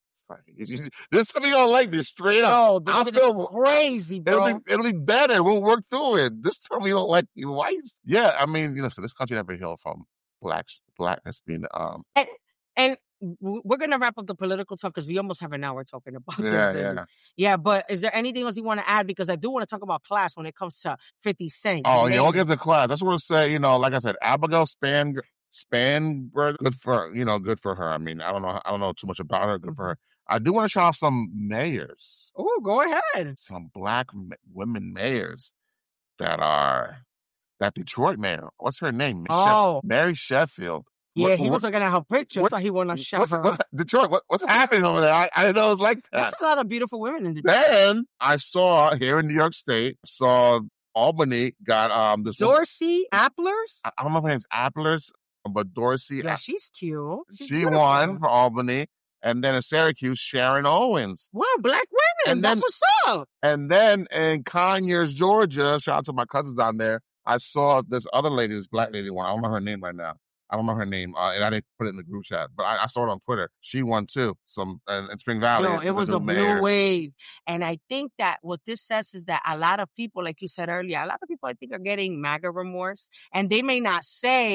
S1: This something you don't like this straight up.
S2: Oh, this I feel crazy, bro.
S1: It'll be, it'll be better. We'll work through it. This time you don't like you white. Yeah, I mean, you know, so this country never healed from blacks, blackness being um.
S2: And, and we're gonna wrap up the political talk because we almost have an hour talking about
S1: yeah,
S2: this.
S1: Yeah,
S2: yeah. But is there anything else you want to add? Because I do want to talk about class when it comes to fifty Cent.
S1: Oh yeah, we'll get to class. That's what I say. You know, like I said, Abigail Span. Spanberg, good for you know, good for her. I mean, I don't know, I don't know too much about her. Good for her. I do want to shout out some mayors.
S2: Oh, go ahead.
S1: Some black m- women mayors that are that Detroit mayor. What's her name?
S2: Oh,
S1: Sheff- Mary Sheffield.
S2: Yeah, what, he was looking at her picture. What, I thought he wanted to shout
S1: what's,
S2: her.
S1: What's, Detroit, what, what's happening over there? I, I didn't know it was like that.
S2: There's a lot of beautiful women in Detroit.
S1: Then I saw here in New York State, saw Albany got um this
S2: Dorsey Applers.
S1: I, I don't know if her name's Applers. But Dorsey,
S2: yeah, she's cute. She's
S1: she
S2: beautiful.
S1: won for Albany, and then in Syracuse, Sharon Owens.
S2: Wow, black women. And That's then, what's up.
S1: And then in Conyers, Georgia, shout out to my cousins down there. I saw this other lady, this black lady one. I don't know her name right now. I don't know her name, uh, and I didn't put it in the group chat, but I, I saw it on Twitter. She won too. Some in, in Spring Valley.
S2: No, it was a blue wave, and I think that what this says is that a lot of people, like you said earlier, a lot of people I think are getting MAGA remorse, and they may not say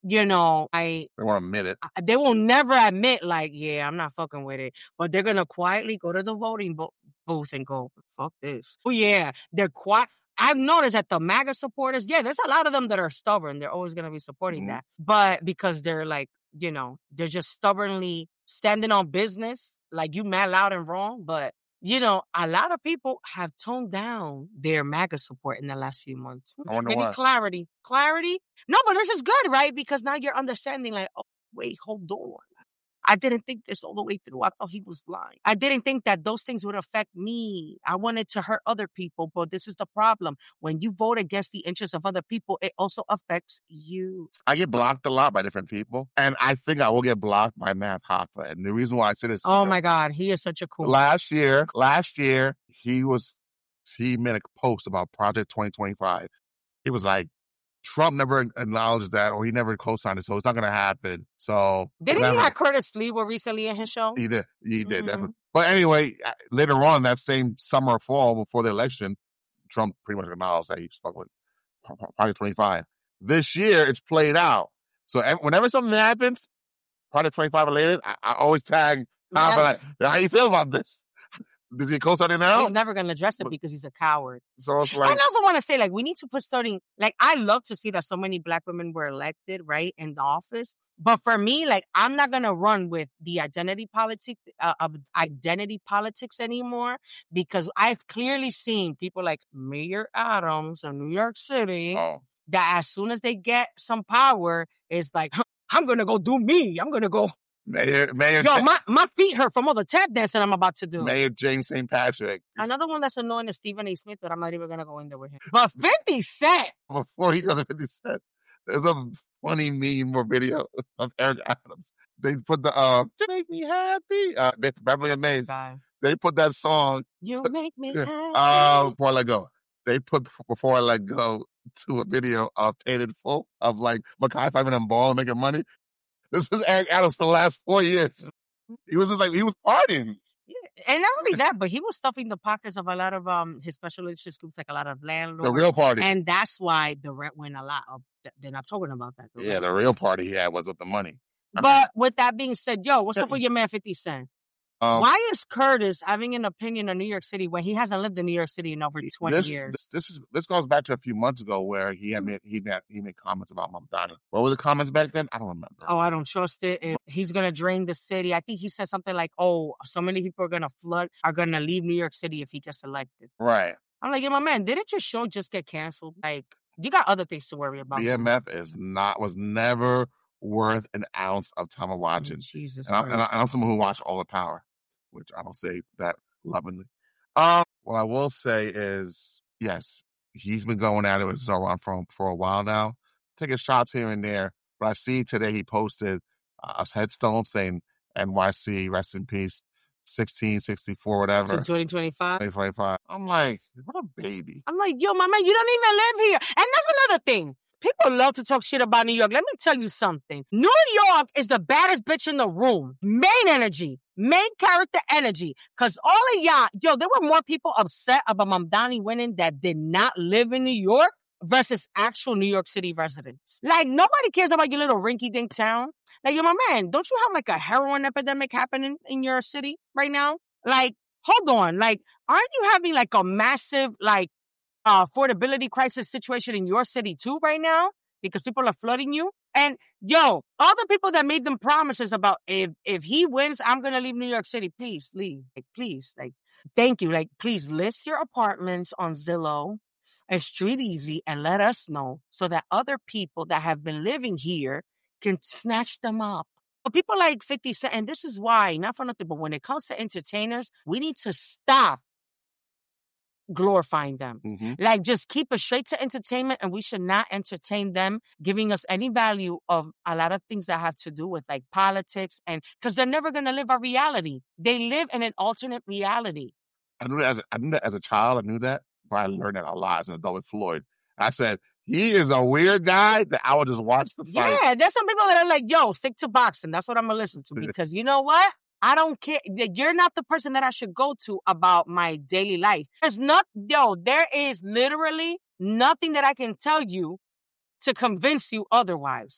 S2: you know, I
S1: They won't admit it.
S2: I, they will never admit, like, yeah, I'm not fucking with it. But they're going to quietly go to the voting bo- booth and go, fuck this. Oh, yeah, they're quiet. I've noticed that the MAGA supporters, yeah, there's a lot of them that are stubborn. They're always going to be supporting
S1: Mhm.
S2: that. But because they're like, you know, they're just stubbornly standing on business, like you mad loud and wrong. But, you know, a lot of people have toned down their MAGA support in the last few months.
S1: I wonder
S2: Maybe
S1: why.
S2: clarity. Clarity? No, but this is good, right? Because now you're understanding, like, oh, wait, hold on. I didn't think this all the way through. I thought he was blind. I didn't think that those things would affect me. I wanted to hurt other people, but this is the problem. When you vote against the interests of other people, it also affects you.
S1: I get blocked a lot by different people, and I think I will get blocked by Matt Hoffa. And the reason why I say this,
S2: oh my God, he is such a cool.
S1: Last year, last year he was he made a post about Project twenty twenty-five. He was like, Trump never acknowledged that, or he never co-signed it, so it's not going to happen. So
S2: didn't
S1: whatever.
S2: he have Curtis Sliwa recently in his show?
S1: He did. He did.
S2: Mm-hmm.
S1: Definitely. But anyway, later on that same summer or fall before the election, Trump pretty much acknowledged that he's fucking with Project twenty-five. This year, it's played out. So whenever something happens, Project twenty-five related, I, I always tag Tom. Yeah. Like, how you feel about this? Does he co-sign it now?
S2: He's never going to address it because he's a coward.
S1: So it's like,
S2: I also want to say, like, we need to put starting, like, I love to see that so many Black women were elected, right, in the office. But for me, like, I'm not going to run with the identity politics uh, of identity politics anymore, because I've clearly seen people like Mayor Adams of New York City
S1: oh.
S2: that as soon as they get some power, it's like, I'm going to go do me. I'm going to go.
S1: Mayor, Mayor,
S2: Yo, my, my feet hurt from all the tap dancing I'm about to do.
S1: Mayor James Saint Patrick.
S2: Another one that's annoying is Stephen A. Smith, but I'm not even going to go in there with him. But fifty Cent.
S1: Before he goes to fifty Cent, there's a funny meme or video of Eric Adams. They put the, uh, to make me happy, uh, Beverly and Mays. They put that song.
S2: You make me happy.
S1: Uh, before I Let Go. They put Before I Let Go to a video of Paid in Full of like Mekhi Phifer and Ball and making money. This is Eric Adams for the last four years. He was just like, he was partying.
S2: Yeah. And not only that, but he was stuffing the pockets of a lot of um his special interest groups, like a lot of landlords.
S1: The real party.
S2: And that's why the rent went a lot up. They're not talking about that.
S1: The yeah, rent. The real party he had was with the money.
S2: But I mean, with that being said, yo, what's up with your man fifty Cent? Um, Why is Curtis having an opinion on New York City when he hasn't lived in New York City in over twenty
S1: this,
S2: years?
S1: This, this is this goes back to a few months ago where he had made, he made, he made comments about Mamdani. What were the comments back then? I don't remember.
S2: Oh, I don't trust it. If he's gonna drain the city. I think he said something like, "Oh, so many people are gonna flood, are gonna leave New York City if he gets elected."
S1: Right.
S2: I'm like, yeah, my man, didn't your show just get canceled? Like, you got other things to worry about.
S1: B M F is not was never worth an ounce of time of watching.
S2: Oh, Jesus,
S1: and, I, and, I, and I'm someone who watched All the Power, which I don't say that lovingly. Um, what I will say is, yes, he's been going at it with Zoran for, for a while now, taking shots here and there. But I see today he posted a headstone saying N Y C, rest in peace, sixteen sixty-four, whatever.
S2: To twenty twenty-five?
S1: twenty twenty-five. I'm like, what a baby.
S2: I'm like, yo, my man, you don't even live here. And that's another thing. People love to talk shit about New York. Let me tell you something. New York is the baddest bitch in the room. Main energy. Main character energy. Because all of y'all, yo, there were more people upset about Mamdani winning that did not live in New York versus actual New York City residents. Like, nobody cares about your little rinky-dink town. Like, yo, my man, don't you have like a heroin epidemic happening in your city right now? Like, hold on. Like, aren't you having like a massive, like, Uh, affordability crisis situation in your city too right now because people are flooding you? And yo, all the people that made them promises about if if he wins, I'm gonna leave New York City. Please leave, like please, like thank you, like please list your apartments on Zillow and Street Easy and let us know so that other people that have been living here can snatch them up. But people like fifty Cent, and this is why, not for nothing, but when it comes to entertainers, we need to stop glorifying them.
S1: Mm-hmm.
S2: Like, just keep it straight to entertainment, and we should not entertain them giving us any value of a lot of things that have to do with like politics, and because they're never going to live our reality. They live in an alternate reality.
S1: I knew that as a, I knew that as a child. I knew that, but I learned that a lot as an adult with Floyd. I said, he is a weird guy that I would just watch the fight.
S2: Yeah, there's some people that are like, yo, stick to boxing. That's what I'm going to listen to, because you know what? I don't care. You're not the person that I should go to about my daily life. There's not, yo, there is literally nothing that I can tell you to convince you otherwise.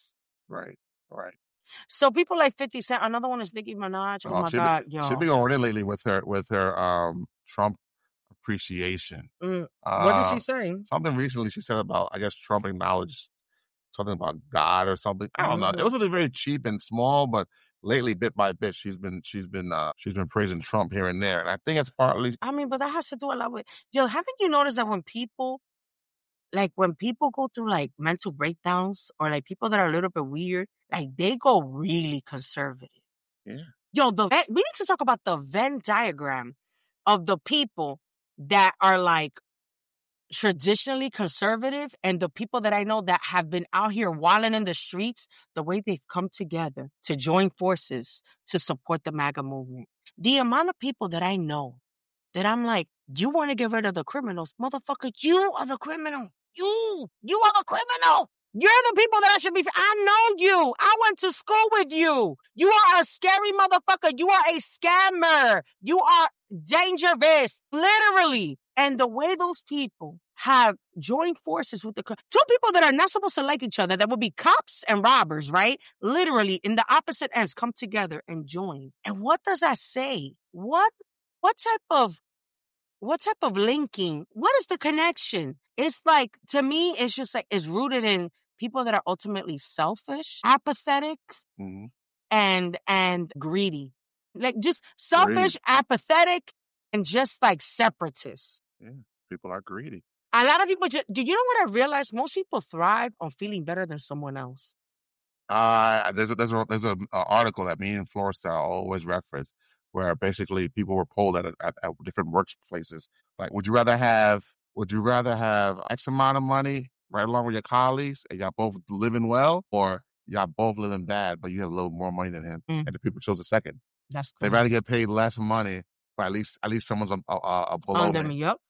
S1: Right, right.
S2: So people like fifty Cent, another one is Nicki Minaj. Oh,
S1: Oh,
S2: my
S1: she
S2: God,
S1: been, she
S2: yo.
S1: been going in lately with her with her um Trump appreciation.
S2: Mm, what did she
S1: Uh,
S2: say?
S1: something recently she said about, I guess, Trump acknowledged something about God or something. I don't know. It
S2: Mhm.
S1: was really very cheap and small, but lately, bit by bit, she's been she's been uh she's been praising Trump here and there, and I think it's partly
S2: I mean, but that has to do a lot with, yo, haven't you noticed that when people, like when people go through like mental breakdowns or like people that are a little bit weird, like they go really conservative.
S1: yeah.
S2: Yo, the we need to talk about the Venn diagram of the people that are like traditionally conservative and the people that I know that have been out here wilding in the streets, the way they've come together to join forces to support the MAGA movement. The amount of people that I know that I'm like, you want to get rid of the criminals, motherfucker, you are the criminal. You, you are the criminal. You're the people that I should be. I know you. I went to school with you. You are a scary motherfucker. You are a scammer. You are dangerous, literally. And the way those people have joined forces with the two people that are not supposed to like each other, that would be cops and robbers, right? Literally in the opposite ends come together and join. And what does that say? What, what type of What type of linking? What is the connection? It's like, to me, it's just like, it's rooted in people that are ultimately selfish, apathetic,
S1: Mm-hmm.
S2: and, and greedy. Like just selfish,
S1: Greedy.
S2: apathetic, and just like separatists.
S1: Yeah, people are greedy.
S2: A lot of people just, do you know what I realized? Most people thrive on feeling better than someone else.
S1: Uh, there's a, there's a, there's a, a article that me and Florida always reference where basically people were polled at, at, at different workplaces. Like, would you rather have, would you rather have X amount of money right along with your colleagues and y'all both living well, or y'all both living bad, but you have a little more money than him? Mm. And the people chose the second.
S2: That's
S1: They'd rather get paid less money, but at least, at least someone's a, a, a below
S2: under
S1: me.
S2: me. Yep.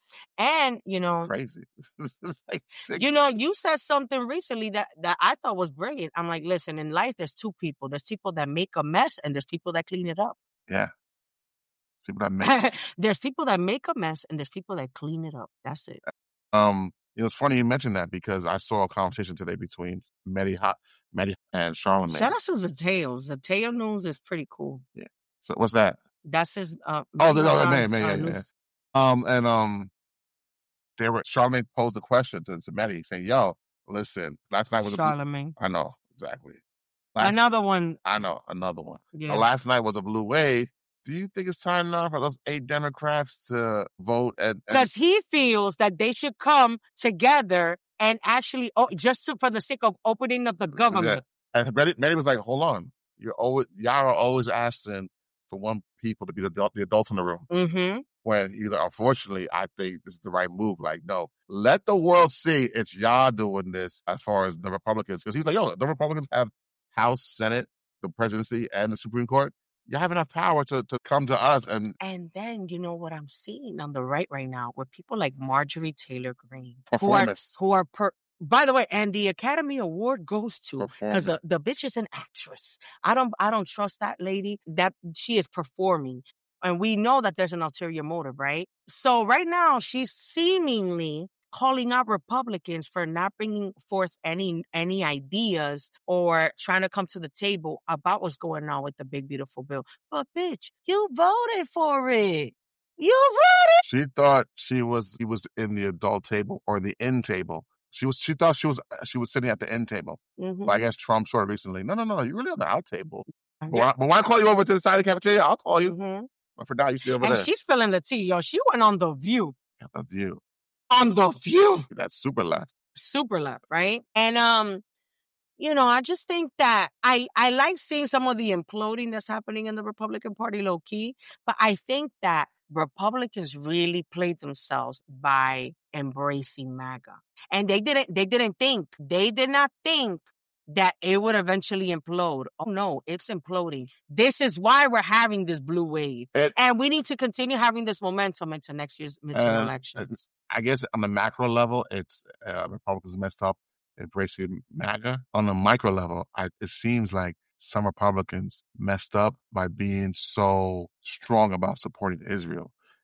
S2: And, you know,
S1: crazy. Like,
S2: you know, you said something recently that, that I thought was brilliant. I'm like, listen, in life, there's two people. There's people that make a mess and there's people that clean it up.
S1: Yeah. People that make
S2: there's people that make a mess and there's people that clean it up. That's it.
S1: Um, you know, it's funny you mentioned that because I saw a conversation today between Mehdi, ha- Mehdi and Charlamagne.
S2: Shout out to Zateo. Zateo News is pretty cool.
S1: Yeah. So what's that?
S2: That's his. Uh,
S1: oh, the other name,
S2: uh,
S1: yeah, yeah, yeah. Um, and um, they were Charlamagne posed a question to Mehdi saying, "Yo, listen, last night was
S2: Charlamagne.
S1: a blue, I know exactly. Last,
S2: another one.
S1: I know another one.
S2: Yeah.
S1: Uh, last night was a blue wave. Do you think it's time now for those eight Democrats to vote?
S2: Because he feels that they should come together and actually, oh, just to, for the sake of opening up the government.
S1: Yeah. And Mehdi, Mehdi was like, "Hold on, you're always y'all are always asking for one people to be the adult, the adults in the room."
S2: Mm-hmm.
S1: When he's like, "Unfortunately, I think this is the right move." Like, no, let the world see it's y'all doing this as far as the Republicans. Because he's like, "Yo, the Republicans have House, Senate, the presidency, and the Supreme Court. You have enough power to, to come to us." And
S2: and then, you know what I'm seeing on the right right now with people like Marjorie Taylor Greene, who are, who are per, by the way, and the Academy Award goes to, because the, the bitch is an actress. I don't, I don't trust that lady. That she is performing. And we know that there's an ulterior motive, right? So right now she's seemingly calling out Republicans for not bringing forth any any ideas or trying to come to the table about what's going on with the big, beautiful bill. But bitch, you voted for it. You voted.
S1: She thought she was he was in the adult table or the end table. She was she thought she was she was sitting at the end table. Mm-hmm. But I guess Trump sort of recently, no, no, no, you're really on the out table. Yeah. But, when I, but when I call you over to the side of the cafeteria, I'll call you. Mm-hmm. But for now, you still over
S2: and
S1: there.
S2: She's spilling the tea, yo. She went on The View.
S1: Yeah, The View.
S2: On The View.
S1: That's super left.
S2: Super left, right? And, um, you know, I just think that I, I like seeing some of the imploding that's happening in the Republican Party low key, but I think that Republicans really played themselves by embracing MAGA. And they didn't, they didn't think, they did not think that it would eventually implode. Oh no, it's imploding. This is why we're having this blue wave. It, and we need to continue having this momentum into next year's midterm uh, elections.
S1: I guess on the macro level, it's uh, Republicans messed up embracing MAGA. On the micro level, I, it seems like some Republicans messed up by being so strong about supporting Israel.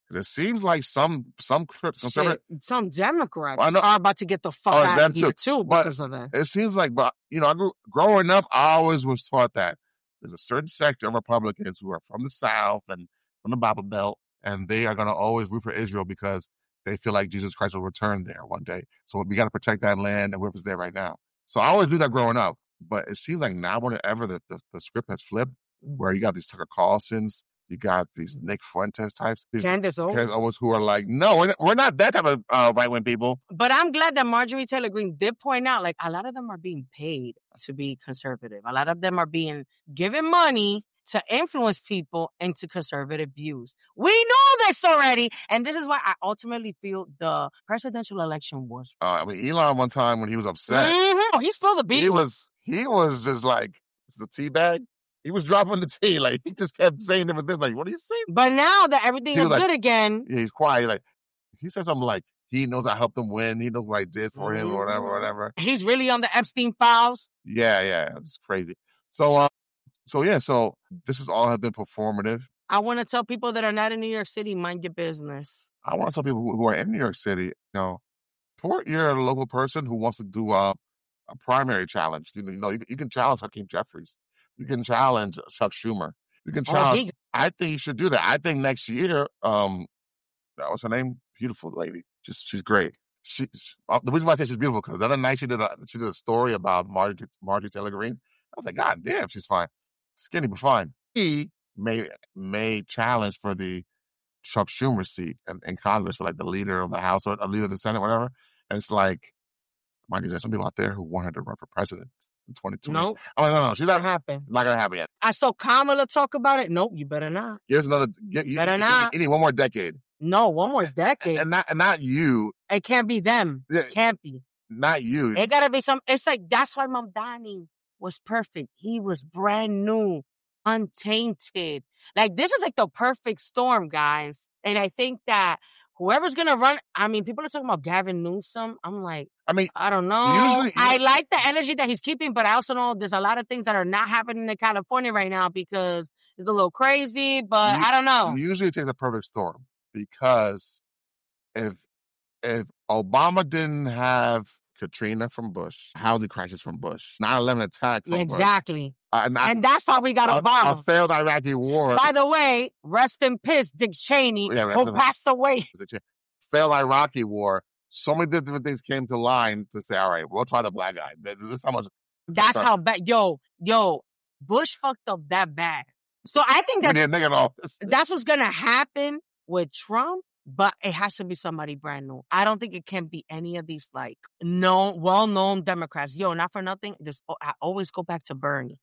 S1: It seems like some some conservative,
S2: Shit, some Democrats
S1: well, I know,
S2: are about to get the fuck
S1: oh,
S2: out
S1: them
S2: of here
S1: too.
S2: too
S1: But
S2: because of that.
S1: it seems like, but you know, I grew, growing up, I always was taught that there's a certain sector of Republicans who are from the South and from the Bible Belt, and they are going to always root for Israel because they feel like Jesus Christ will return there one day. So we got to protect that land and whoever's there right now. So I always do that growing up. But it seems like now more than ever that the, the script has flipped, where you got these Tucker Carlsons, you got these Nick Fuentes types, these
S2: Candace Owens.
S1: Candace Owens who are like, no, we're not, we're not that type of uh, right-wing people.
S2: But I'm glad that Marjorie Taylor Greene did point out, like, a lot of them are being paid to be conservative. A lot of them are being given money to influence people into conservative views. We know this already, and this is why I ultimately feel the presidential election was.
S1: Uh, I mean, Elon one time when he was upset,
S2: mm-hmm. oh, he spilled the beans.
S1: He was he was just like the tea bag. He was dropping the tea, like he just kept saying different things. Like, what are you saying?
S2: But now that everything
S1: he
S2: is
S1: like,
S2: good again,
S1: yeah, he's quiet. Like he said something like, he knows I helped him win. He knows what I did for him, or whatever, whatever.
S2: He's really on the Epstein files.
S1: Yeah, yeah, it's crazy. So, um. So, yeah, so this has all have been performative.
S2: I want to tell people that are not in New York City, mind your business.
S1: I want to tell people who are in New York City, you know, support your local person who wants to do a, a primary challenge. You know, you, you can challenge Hakeem Jeffries. You can challenge Chuck Schumer. You can challenge. Oh, I think you should do that. I think next year, um, that was her name? Beautiful lady. Just she's great. She, she the reason why I say she's beautiful because the other night she did a she did a story about Marjorie, Marjorie Taylor Greene. I was like, God damn, she's fine. Skinny but fine. He may may challenge for the Chuck Schumer seat in, in Congress for like the leader of the House or a leader of the Senate, whatever. And it's like, mind you, there's some people out there who wanted to run for president in twenty twenty.
S2: Nope.
S1: I'm like, no, no, she's not happen. It's not gonna happen yet.
S2: I saw Kamala talk about it. Nope, you better not.
S1: Here's another. Get,
S2: better
S1: you,
S2: not.
S1: You need one more decade.
S2: No, one more decade.
S1: And, and not and not you.
S2: It can't be them.
S1: Yeah,
S2: it can't be.
S1: Not you.
S2: It gotta be some. It's like that's why Mamdani was perfect. He was brand new. Untainted. Like, this is like the perfect storm, guys. And I think that whoever's going to run, I mean, people are talking about Gavin Newsom. I'm like,
S1: I mean,
S2: I don't know. Usually, I like the energy that he's keeping, but I also know there's a lot of things that are not happening in California right now because it's a little crazy, but
S1: you,
S2: I don't know.
S1: Usually it takes a perfect storm because if if Obama didn't have Katrina from Bush, housing crisis from Bush, nine eleven attack from
S2: exactly.
S1: Bush. Uh, not,
S2: and that's how we got
S1: a,
S2: Obama.
S1: A failed Iraqi war.
S2: By the way, rest in peace, Dick Cheney, yeah, who passed away.
S1: Failed Iraqi war. So many different things came to line to say, all right, we'll try the black guy. This is how much.
S2: That's how bad. Yo, yo, Bush fucked up that bad. So I think that that's what's going to happen with Trump. But it has to be somebody brand new. I don't think it can be any of these, like, known, well-known Democrats. Yo, not for nothing. There's, I always go back to Bernie.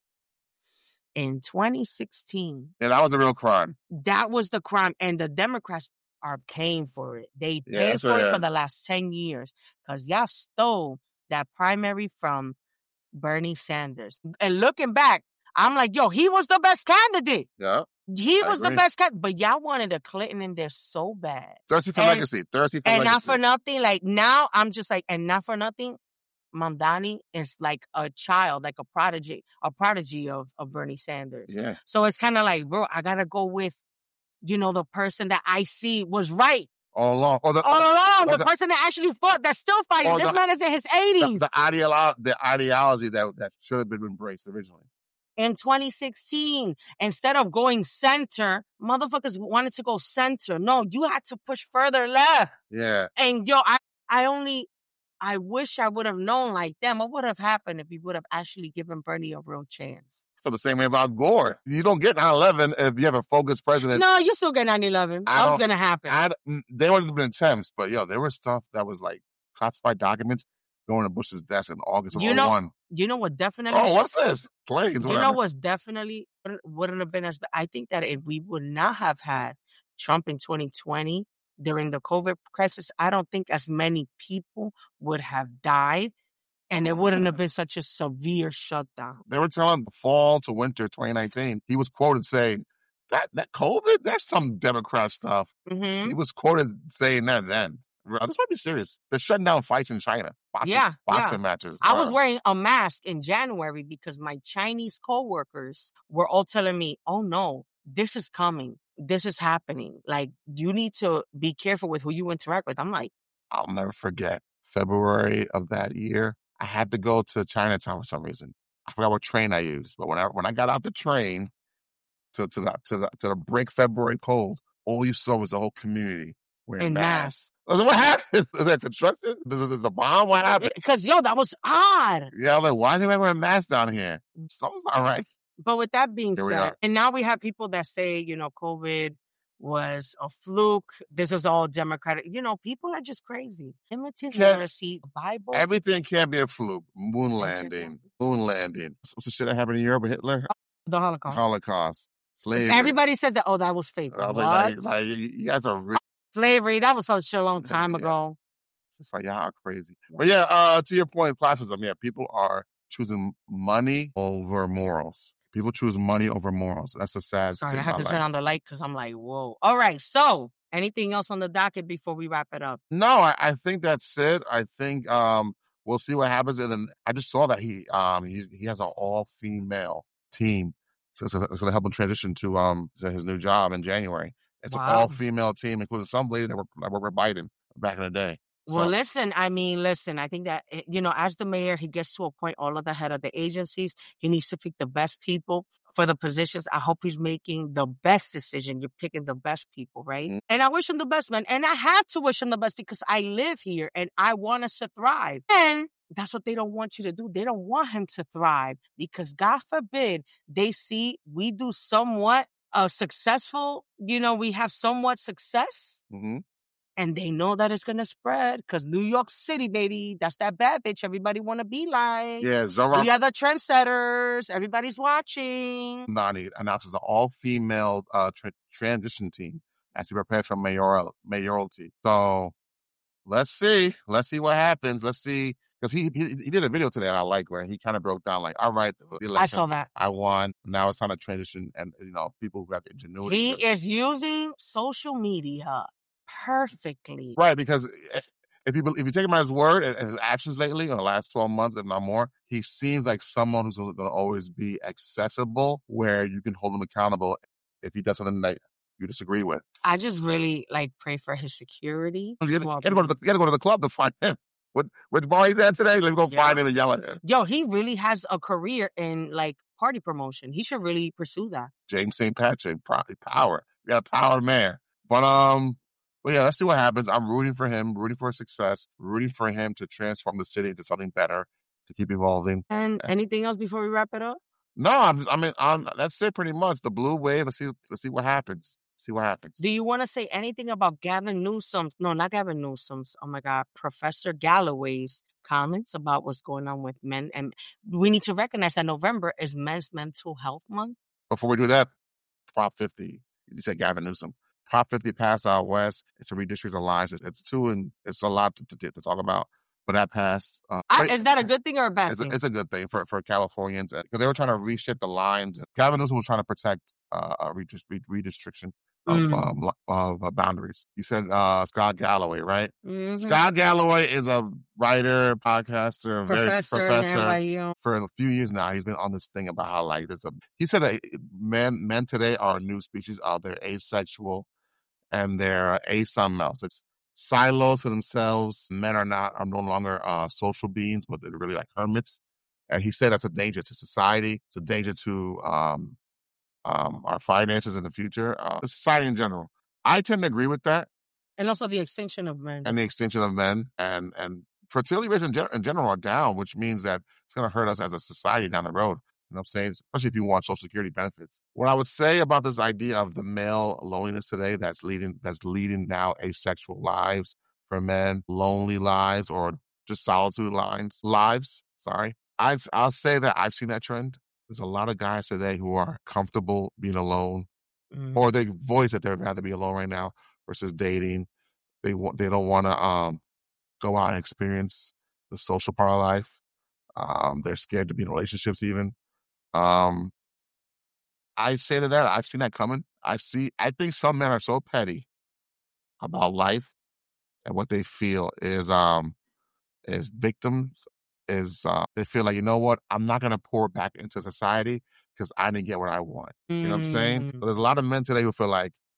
S2: In twenty sixteen.
S1: Yeah, that was a real crime.
S2: That was the crime. And the Democrats are paying for it. They
S1: yeah,
S2: paid for
S1: right,
S2: it
S1: yeah.
S2: for the last ten years. Because y'all stole that primary from Bernie Sanders. And looking back, I'm like, yo, he was the best candidate.
S1: Yeah.
S2: He I was agree. the best cat, but y'all wanted a Clinton in there so bad.
S1: Thirsty for
S2: and,
S1: legacy. Thirsty for
S2: and
S1: legacy.
S2: not for nothing. Like, now I'm just like, and not for nothing, Mamdani is like a child, like a prodigy, a prodigy of, of Bernie Sanders.
S1: Yeah.
S2: So it's kind of like, bro, I got to go with, you know, the person that I see was right.
S1: All along. Or the,
S2: All along.
S1: or
S2: The,
S1: the
S2: person that actually fought, that's still fighting. This
S1: the,
S2: man is in his eighties.
S1: The, the, ideolo- the ideology that, that should have been embraced originally.
S2: In twenty sixteen, instead of going center, motherfuckers wanted to go center. No, you had to push further left.
S1: Yeah.
S2: And yo, I, I only, I wish I would have known like them. What would have happened if we would have actually given Bernie a real chance?
S1: I feel the same way about Gore. You don't get nine eleven if you have a focused president.
S2: No, you still get nine eleven. That was going to happen.
S1: I, they would have been attempts, but yo, there was stuff that was like classified documents going to Bush's desk in August of
S2: you know,
S1: oh one.
S2: You know what definitely...
S1: Oh, what's this? Planes,
S2: You
S1: whatever.
S2: know what's definitely wouldn't have been as... I think that if we would not have had Trump in twenty twenty during the COVID crisis, I don't think as many people would have died, and it wouldn't have been such a severe shutdown.
S1: They were telling the fall to winter twenty nineteen, he was quoted saying, that that COVID, that's some Democrat stuff.
S2: Mm-hmm.
S1: He was quoted saying that then. This might be serious. They're shutting down fights in China. Boxing,
S2: yeah,
S1: boxing
S2: yeah.
S1: matches.
S2: I
S1: wow.
S2: was wearing a mask in January because my Chinese coworkers were all telling me, oh no, this is coming. this is happening. Like, you need to be careful with who you interact with. I'm like,
S1: I'll never forget February of that year. I had to go to Chinatown for some reason. I forgot what train I used, but when I when I got out the train to to the to the to the break February cold, all you saw was the whole community wearing
S2: in
S1: masks.
S2: mass.
S1: I was like, what happened? Is that construction? Is it a bomb? What happened?
S2: Because, yo, that was odd.
S1: Yeah, I'm like, why do they wear a mask down here? Something's not right.
S2: But with that being
S1: Here we
S2: said,
S1: are.
S2: and now we have people that say, you know, COVID was a fluke. This is all Democratic. You know, people are just crazy. Limited
S1: Can't-
S2: literacy, Bible.
S1: Everything can't be a fluke. Moon
S2: Ancient
S1: landing. Moon landing. What's the shit that happened in Europe with Hitler?
S2: the Holocaust.
S1: Holocaust. Slavery.
S2: Everybody says that, oh, that was fake.
S1: I was
S2: What?
S1: like, like, like, you guys are really,
S2: Slavery, that was such a long time
S1: Yeah.
S2: ago.
S1: it's like, y'all are crazy. But yeah, uh, to your point, classism, yeah, people are choosing money over morals. People choose money over morals. That's a sad
S2: Sorry,
S1: thing
S2: I had to
S1: about
S2: turn
S1: life.
S2: on the light because I'm like, whoa. All right, so anything else on the docket before we wrap it up?
S1: No, I, I think that's it. I think um, we'll see what happens. And then I just saw that he um he he has an all female team, so so it's going to help him transition to um to his new job in January. It's an
S2: Wow.
S1: all female team, including some lady that worked, that worked with Biden back in the day.
S2: Well,
S1: So-
S2: listen, I mean, listen, I think that, eh, you know, as the mayor, he gets to appoint all of the head of the agencies. He needs to pick the best people for the positions. I hope he's making the best decision. You're picking the best people, right?
S1: Mhm.
S2: And I wish him the best, man. And I have to wish him the best because I live here and I want us to thrive. And that's what they don't want you to do. They don't want him to thrive because God forbid they see we do somewhat uh, successful, you know, we have somewhat success.
S1: Mhm.
S2: And they know that it's going to spread because New York City, baby, that's that bad bitch everybody want to be like.
S1: Yeah, Zoran
S2: We are the trendsetters. Everybody's watching.
S1: Nani announces the all-female uh, tra- transition team as he prepares for mayoral mayoralty. So let's see, let's see what happens. Let's see, because he, he he did a video today that I like where he kind of broke down like, all right, the election,
S2: I saw that.
S1: I won. Now it's time to transition, and you know, people who have ingenuity.
S2: He is using social media perfectly.
S1: Right, because if you bel- if you take him at his word and, and his actions lately in the last twelve months, if not more, he seems like someone who's going to always be accessible, where you can hold him accountable if he does something that you disagree with.
S2: I just really like pray for his security.
S1: You gotta,
S2: Well,
S1: you gotta go to the you gotta go to the club to find him. What which bar he's at today? Let me go
S2: Yeah.
S1: find him and yell at him.
S2: Yo, he really has a career in like party promotion. He should really pursue that.
S1: James Saint Patrick, probably power. We got a power man. But um, but yeah, let's see what happens. I'm rooting for him, rooting for his success, rooting for him to transform the city into something better, to keep evolving.
S2: And anything else before we wrap it up?
S1: No, I'm, I mean, I'm, that's it pretty much. The blue wave. Let's see. Let's see what happens. See what happens.
S2: Do you want to say anything about Gavin Newsom's, no, not Gavin Newsom's, oh my God, Professor Galloway's comments about what's going on with men? And we need to recognize that November is Men's Mental Health Month.
S1: Before we do that, Prop fifty. You said Gavin Newsom. Prop fifty passed out west. It's a redistricting of lives. It's, it's two and it's a lot to, to, to talk about. But that passed. Uh,
S2: I,
S1: wait,
S2: is that a good thing or a bad
S1: it's, a,
S2: thing?
S1: it's a good thing for, for Californians because they were trying to reshift the lines. Gavin Newsom was trying to protect uh, a redist- redistriction of,
S2: Mm.
S1: um, li- of uh, boundaries. You said uh, Scott Galloway, right?
S2: Mhm.
S1: Scott Galloway is a writer, podcaster, very
S2: Professor,
S1: professor.
S2: N Y U.
S1: For a few years now, he's been on this thing about how like there's a. He said that men men today are a new species. Uh, they're asexual, and they're a something else. It's silos to themselves. Men are not are no longer uh, social beings, but they're really like hermits. And he said that's a danger to society. It's a danger to um, um, our finances in the future, uh, society in general. I tend to agree with that,
S2: And also the extinction of men.
S1: and the extinction of men and and fertility rates in, gen- in general are down, which means that it's going to hurt us as a society down the road. You know what I'm saying? Especially if you want Social Security benefits. What I would say about this idea of the male loneliness today that's leading that's leading now asexual lives for men, lonely lives, or just solitude lines lives. Sorry, I've I'll say that I've seen that trend. There's a lot of guys today who are comfortable being alone,
S2: Mm.
S1: or they voice that they'd rather be alone right now versus dating. They want they don't want to um go out and experience the social part of life. Um, they're scared to be in relationships even. Um, I say to that, I've seen that coming. I see. I think some men are so petty about life and what they feel is um is victims. Is uh, they feel like, you know what, I'm not gonna pour back into society because I didn't get what I want. You know what I'm saying?
S2: Mm.
S1: So there's a lot of men today who feel like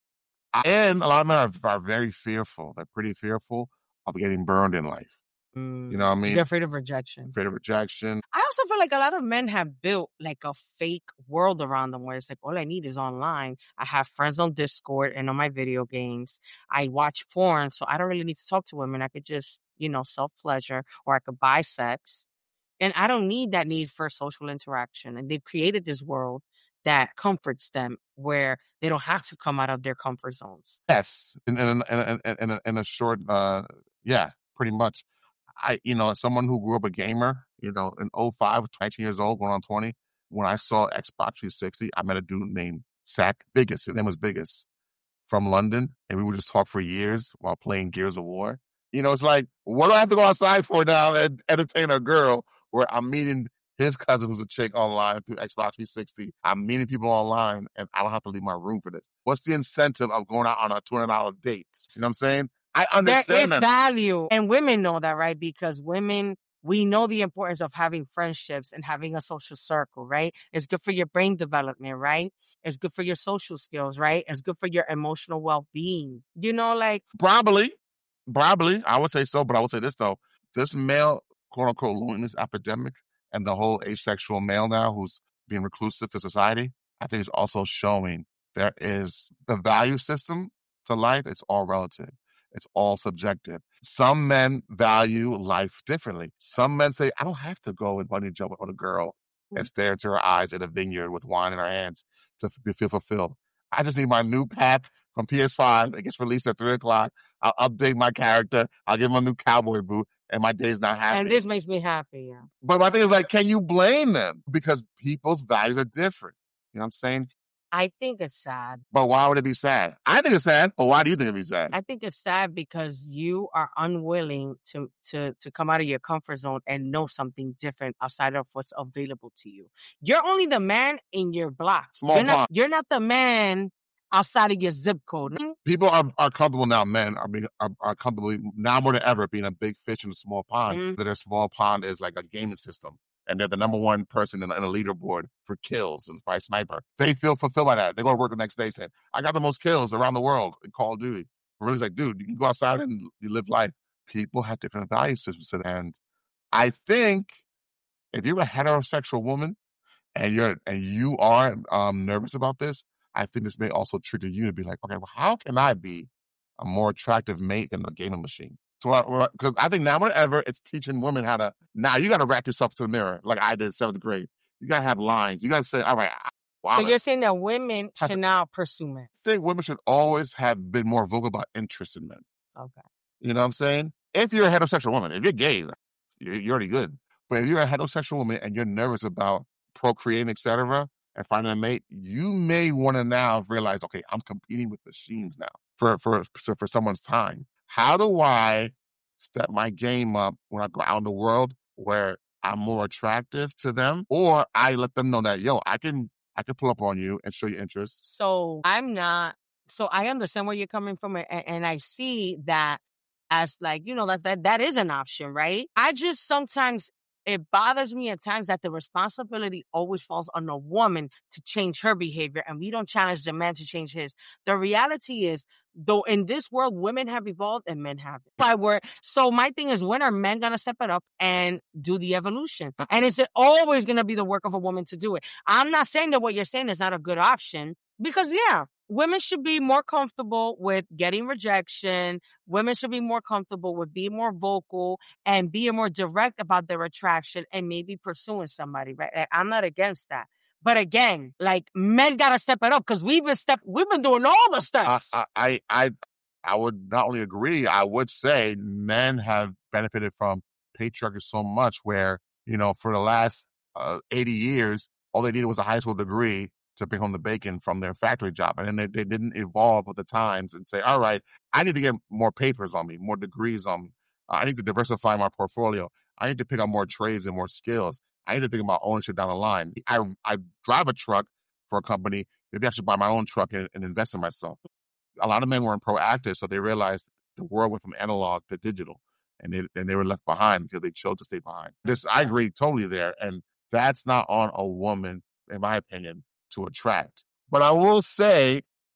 S1: And a lot of men are, are very fearful. They're pretty fearful of getting burned in life.
S2: Mm.
S1: You know what I mean?
S2: They're afraid of rejection.
S1: Afraid of rejection.
S2: I also feel like a lot of men have built like a fake world around them where it's like, all I need is online. I have friends on Discord and on my video games. I watch porn, so I don't really need to talk to women. I could just, you know, self-pleasure, or I could buy sex. And I don't need that need for social interaction. And they've created this world that comforts them where they don't have to come out of their comfort zones.
S1: Yes. In, in, in, in, in, a, in a short, uh, yeah, pretty much. I, you know, as someone who grew up a gamer, you know, in oh five, nineteen years old, going on twenty, when I saw Xbox three sixty, I met a dude named Zach Biggest. His name was Biggest, from London, and we would just talk for years while playing Gears of War. You know, it's like, what do I have to go outside for now and entertain a girl where I'm meeting his cousin who's a chick online through Xbox three sixty. I'm meeting people online, and I don't have to leave my room for this. What's the incentive of going out on a two hundred dollars date? You know what I'm saying? I understand
S2: there is
S1: that.
S2: value. And women know that, right? Because women, we know the importance of having friendships and having a social circle, right? It's good for your brain development, right? It's good for your social skills, right? It's good for your emotional well-being. You know, like...
S1: Probably. Probably. I would say so, but I would say this, though. This male, quote-unquote, loneliness epidemic and the whole asexual male now who's being reclusive to society, I think is also showing there is the value system to life. It's all relative. It's all subjective. Some men value life differently. Some men say, I don't have to go and bunny jump with a girl and stare into her eyes in a vineyard with wine in her hands to f- feel fulfilled. I just need my new pack from P S five. It gets released at three o'clock. I'll update my character. I'll give him a new cowboy boot, and my day's not happy.
S2: And this makes me happy, yeah.
S1: But my thing is, like, can you blame them? Because people's values are different. You know what I'm saying?
S2: I think it's sad.
S1: But why would it be sad? I think it's sad, but why do you think it'd be sad?
S2: I think it's sad because you are unwilling to, to, to come out of your comfort zone and know something different outside of what's available to you. You're only the man in your block.
S1: Small
S2: you're not,
S1: pond.
S2: You're not the man outside of your zip code.
S1: People are, are comfortable now, men are, being, are are comfortable now more than ever being a big fish in a small pond.
S2: Mm-hmm.
S1: Their small pond is like a gaming system. And they're the number one person in, in a leaderboard for kills and by sniper. They feel fulfilled by that. They go to work the next day saying, I got the most kills around the world in Call of Duty. Really, it's like, dude, you can go outside and you live life. People have different value systems. And I think if you're a heterosexual woman and you're and you are um, nervous about this, I think this may also trigger you to be like, okay, well, how can I be a more attractive mate than a gaming machine? So, because I think now more than ever, it's teaching women how to, now you got to wrap yourself to the mirror like I did seventh grade. You got to have lines. You got to say, all right.
S2: Well, so you're saying that women should now pursue men?
S1: I think women should always have been more vocal about interest in men.
S2: Okay.
S1: You know what I'm saying? If you're a heterosexual woman, if you're gay, you're, you're already good. But if you're a heterosexual woman and you're nervous about procreating, et cetera, and finding a mate, you may want to now realize, okay, I'm competing with machines now for, for, for someone's time. How do I step my game up when I go out in the world where I'm more attractive to them? Or I let them know that, yo, I can I can pull up on you and show you interest.
S2: So I'm not, so I understand where you're coming from, and, and I see that as like, you know, that, that that is an option, right? I just sometimes, it bothers me at times that the responsibility always falls on a woman to change her behavior, and we don't challenge the man to change his. The reality is, though, in this world, women have evolved and men haven't. Why we're, so my thing is, when are men going to step it up and do the evolution? And is it always going to be the work of a woman to do it? I'm not saying that what you're saying is not a good option, because, yeah, women should be more comfortable with getting rejection. Women should be more comfortable with being more vocal and being more direct about their attraction and maybe pursuing somebody, right? Like, I'm not against that. But again, like, men gotta step it up because we've been step we've been doing all the steps.
S1: I, I I I would not only agree, I would say men have benefited from patriarchy so much where, you know, for the last uh, eighty years, all they needed was a high school degree to bring home the bacon from their factory job. And then they, they didn't evolve with the times and say, all right, I need to get more papers on me, more degrees on me. Uh, I need to diversify my portfolio. I need to pick up more trades and more skills. I need to think about ownership down the line. I I drive a truck for a company. Maybe I should buy my own truck and, and invest in myself. A lot of men weren't proactive, so they realized the world went from analog to digital, and they and they were left behind because they chose to stay behind. This I agree totally there, and that's not on a woman, in my opinion, to attract. But I will say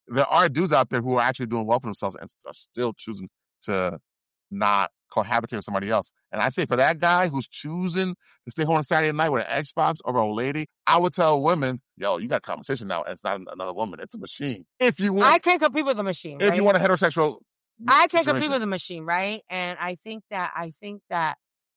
S1: there are dudes out there who are actually doing well for themselves and are still choosing to not cohabitate with somebody else. And I say for that guy who's choosing to stay home on Saturday night with an Xbox or a lady, I would tell women, yo, you got competition now. And it's not another woman. It's a machine. If you want,
S2: I can't compete with the machine.
S1: If
S2: right?
S1: you want a heterosexual
S2: I can't
S1: situation.
S2: compete with the machine, right? And I think that, I think that,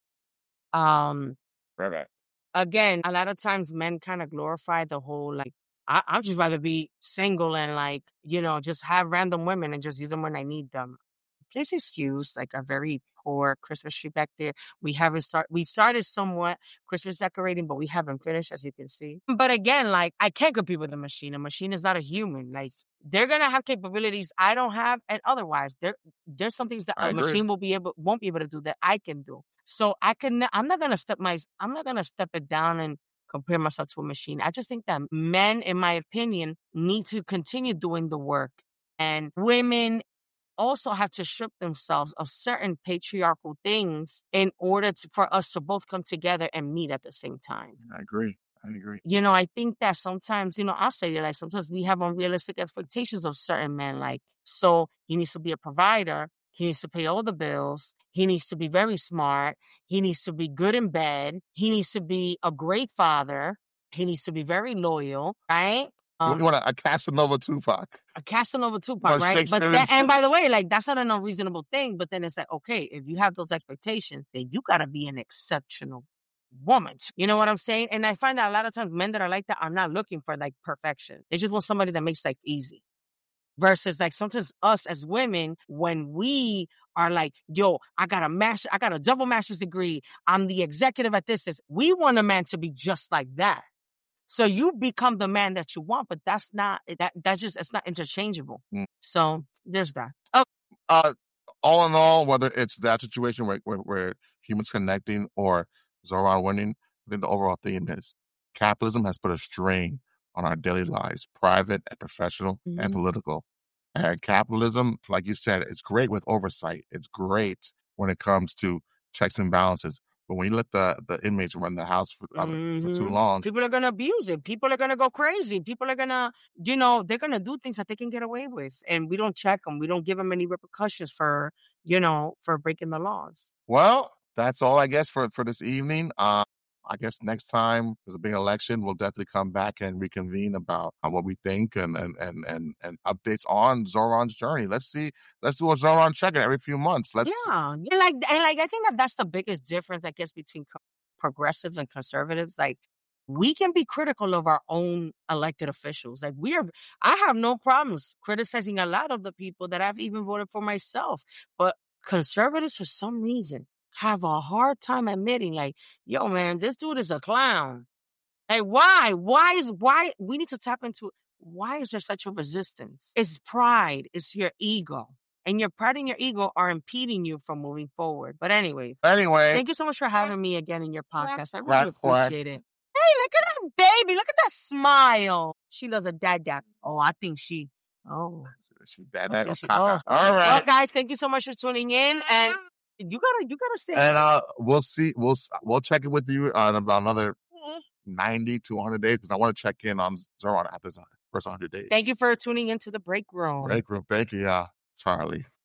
S2: um,
S1: Right, right.
S2: again, a lot of times men kind of glorify the whole, like, I, I'd just rather be single and, like, you know, just have random women and just use them when I need them. Please excuse, like, a very poor Christmas tree back there. We haven't started, we started somewhat Christmas decorating, but we haven't finished, as you can see. But again, like, I can't compete with a machine. A machine is not a human. Like, they're going to have capabilities I don't have, and otherwise, there, there's some things that
S1: I
S2: a
S1: agree.
S2: machine will be able, won't be able to do that I can do. So I can, I'm not going to step my, I'm not going to step it down and compare myself to a machine. I just think that men, in my opinion, need to continue doing the work, and women also have to strip themselves of certain patriarchal things in order to, for us to both come together and meet at the same time.
S1: I agree. I agree.
S2: You know, I think that sometimes, you know, I'll say it, like, sometimes we have unrealistic expectations of certain men. Like, so he needs to be a provider. He needs to pay all the bills. He needs to be very smart. He needs to be good in bed. He needs to be a great father. He needs to be very loyal, right?
S1: Um, you want a, a Casanova Tupac?
S2: A Casanova Tupac,
S1: no,
S2: right? But that, and by the way, like, that's not an unreasonable thing. But then it's like, okay, if you have those expectations, then you gotta be an exceptional woman. You know what I'm saying? And I find that a lot of times men that are like that are not looking for, like, perfection. They just want somebody that makes life easy. Versus, like, sometimes us as women, when we are like, yo, I got a master, I got a double master's degree, I'm the executive at this, this, we want a man to be just like that. So you become the man that you want, but that's not, that that's just, it's not interchangeable. Mm. So there's that. Oh.
S1: Uh, all in all, whether it's that situation where, where, where humans connecting or Zoran winning, I think the overall theme is capitalism has put a strain on our daily lives, private and professional mm-hmm. and political. And capitalism, like you said, it's great with oversight. It's great when it comes to checks and balances. But when you let the, the inmates run the house for, uh, mm-hmm. for too long,
S2: people are going to abuse it. People are going to go crazy. People are going to, you know, they're going to do things that they can get away with. And we don't check them. We don't give them any repercussions for, you know, for breaking the laws.
S1: Well, that's all, I guess, for, for this evening. Uh, I guess next time there's a big election, we'll definitely come back and reconvene about what we think and and and and, and updates on Zoran's journey. Let's see. Let's do a Zoran check-in every few months. Let's
S2: yeah, and like and like I think that that's the biggest difference, I guess, between co- progressives and conservatives. Like, we can be critical of our own elected officials. Like, we are. I have no problems criticizing a lot of the people that I've even voted for myself, but conservatives, for some reason, have a hard time admitting, like, yo, man, this dude is a clown. Hey, why? Why is, why? We need to tap into, why is there such a resistance? It's pride. It's your ego. And your pride and your ego are impeding you from moving forward. But anyway.
S1: Anyway.
S2: Thank you so much for having me again in your podcast. I really appreciate it. Hey, look at that baby. Look at that smile. She loves a dad dad. Oh, I think she, oh.
S1: She dad dad.
S2: Okay, she, oh.
S1: All right.
S2: Well, guys, thank you so much for tuning in. And You gotta, you gotta say.
S1: And uh, we'll see. We'll we'll check in with you on about another ninety to one hundred days because I want to check in on Zoran after the first one hundred days.
S2: Thank you for tuning into the break room.
S1: Break room. Thank you, yeah, Charlie.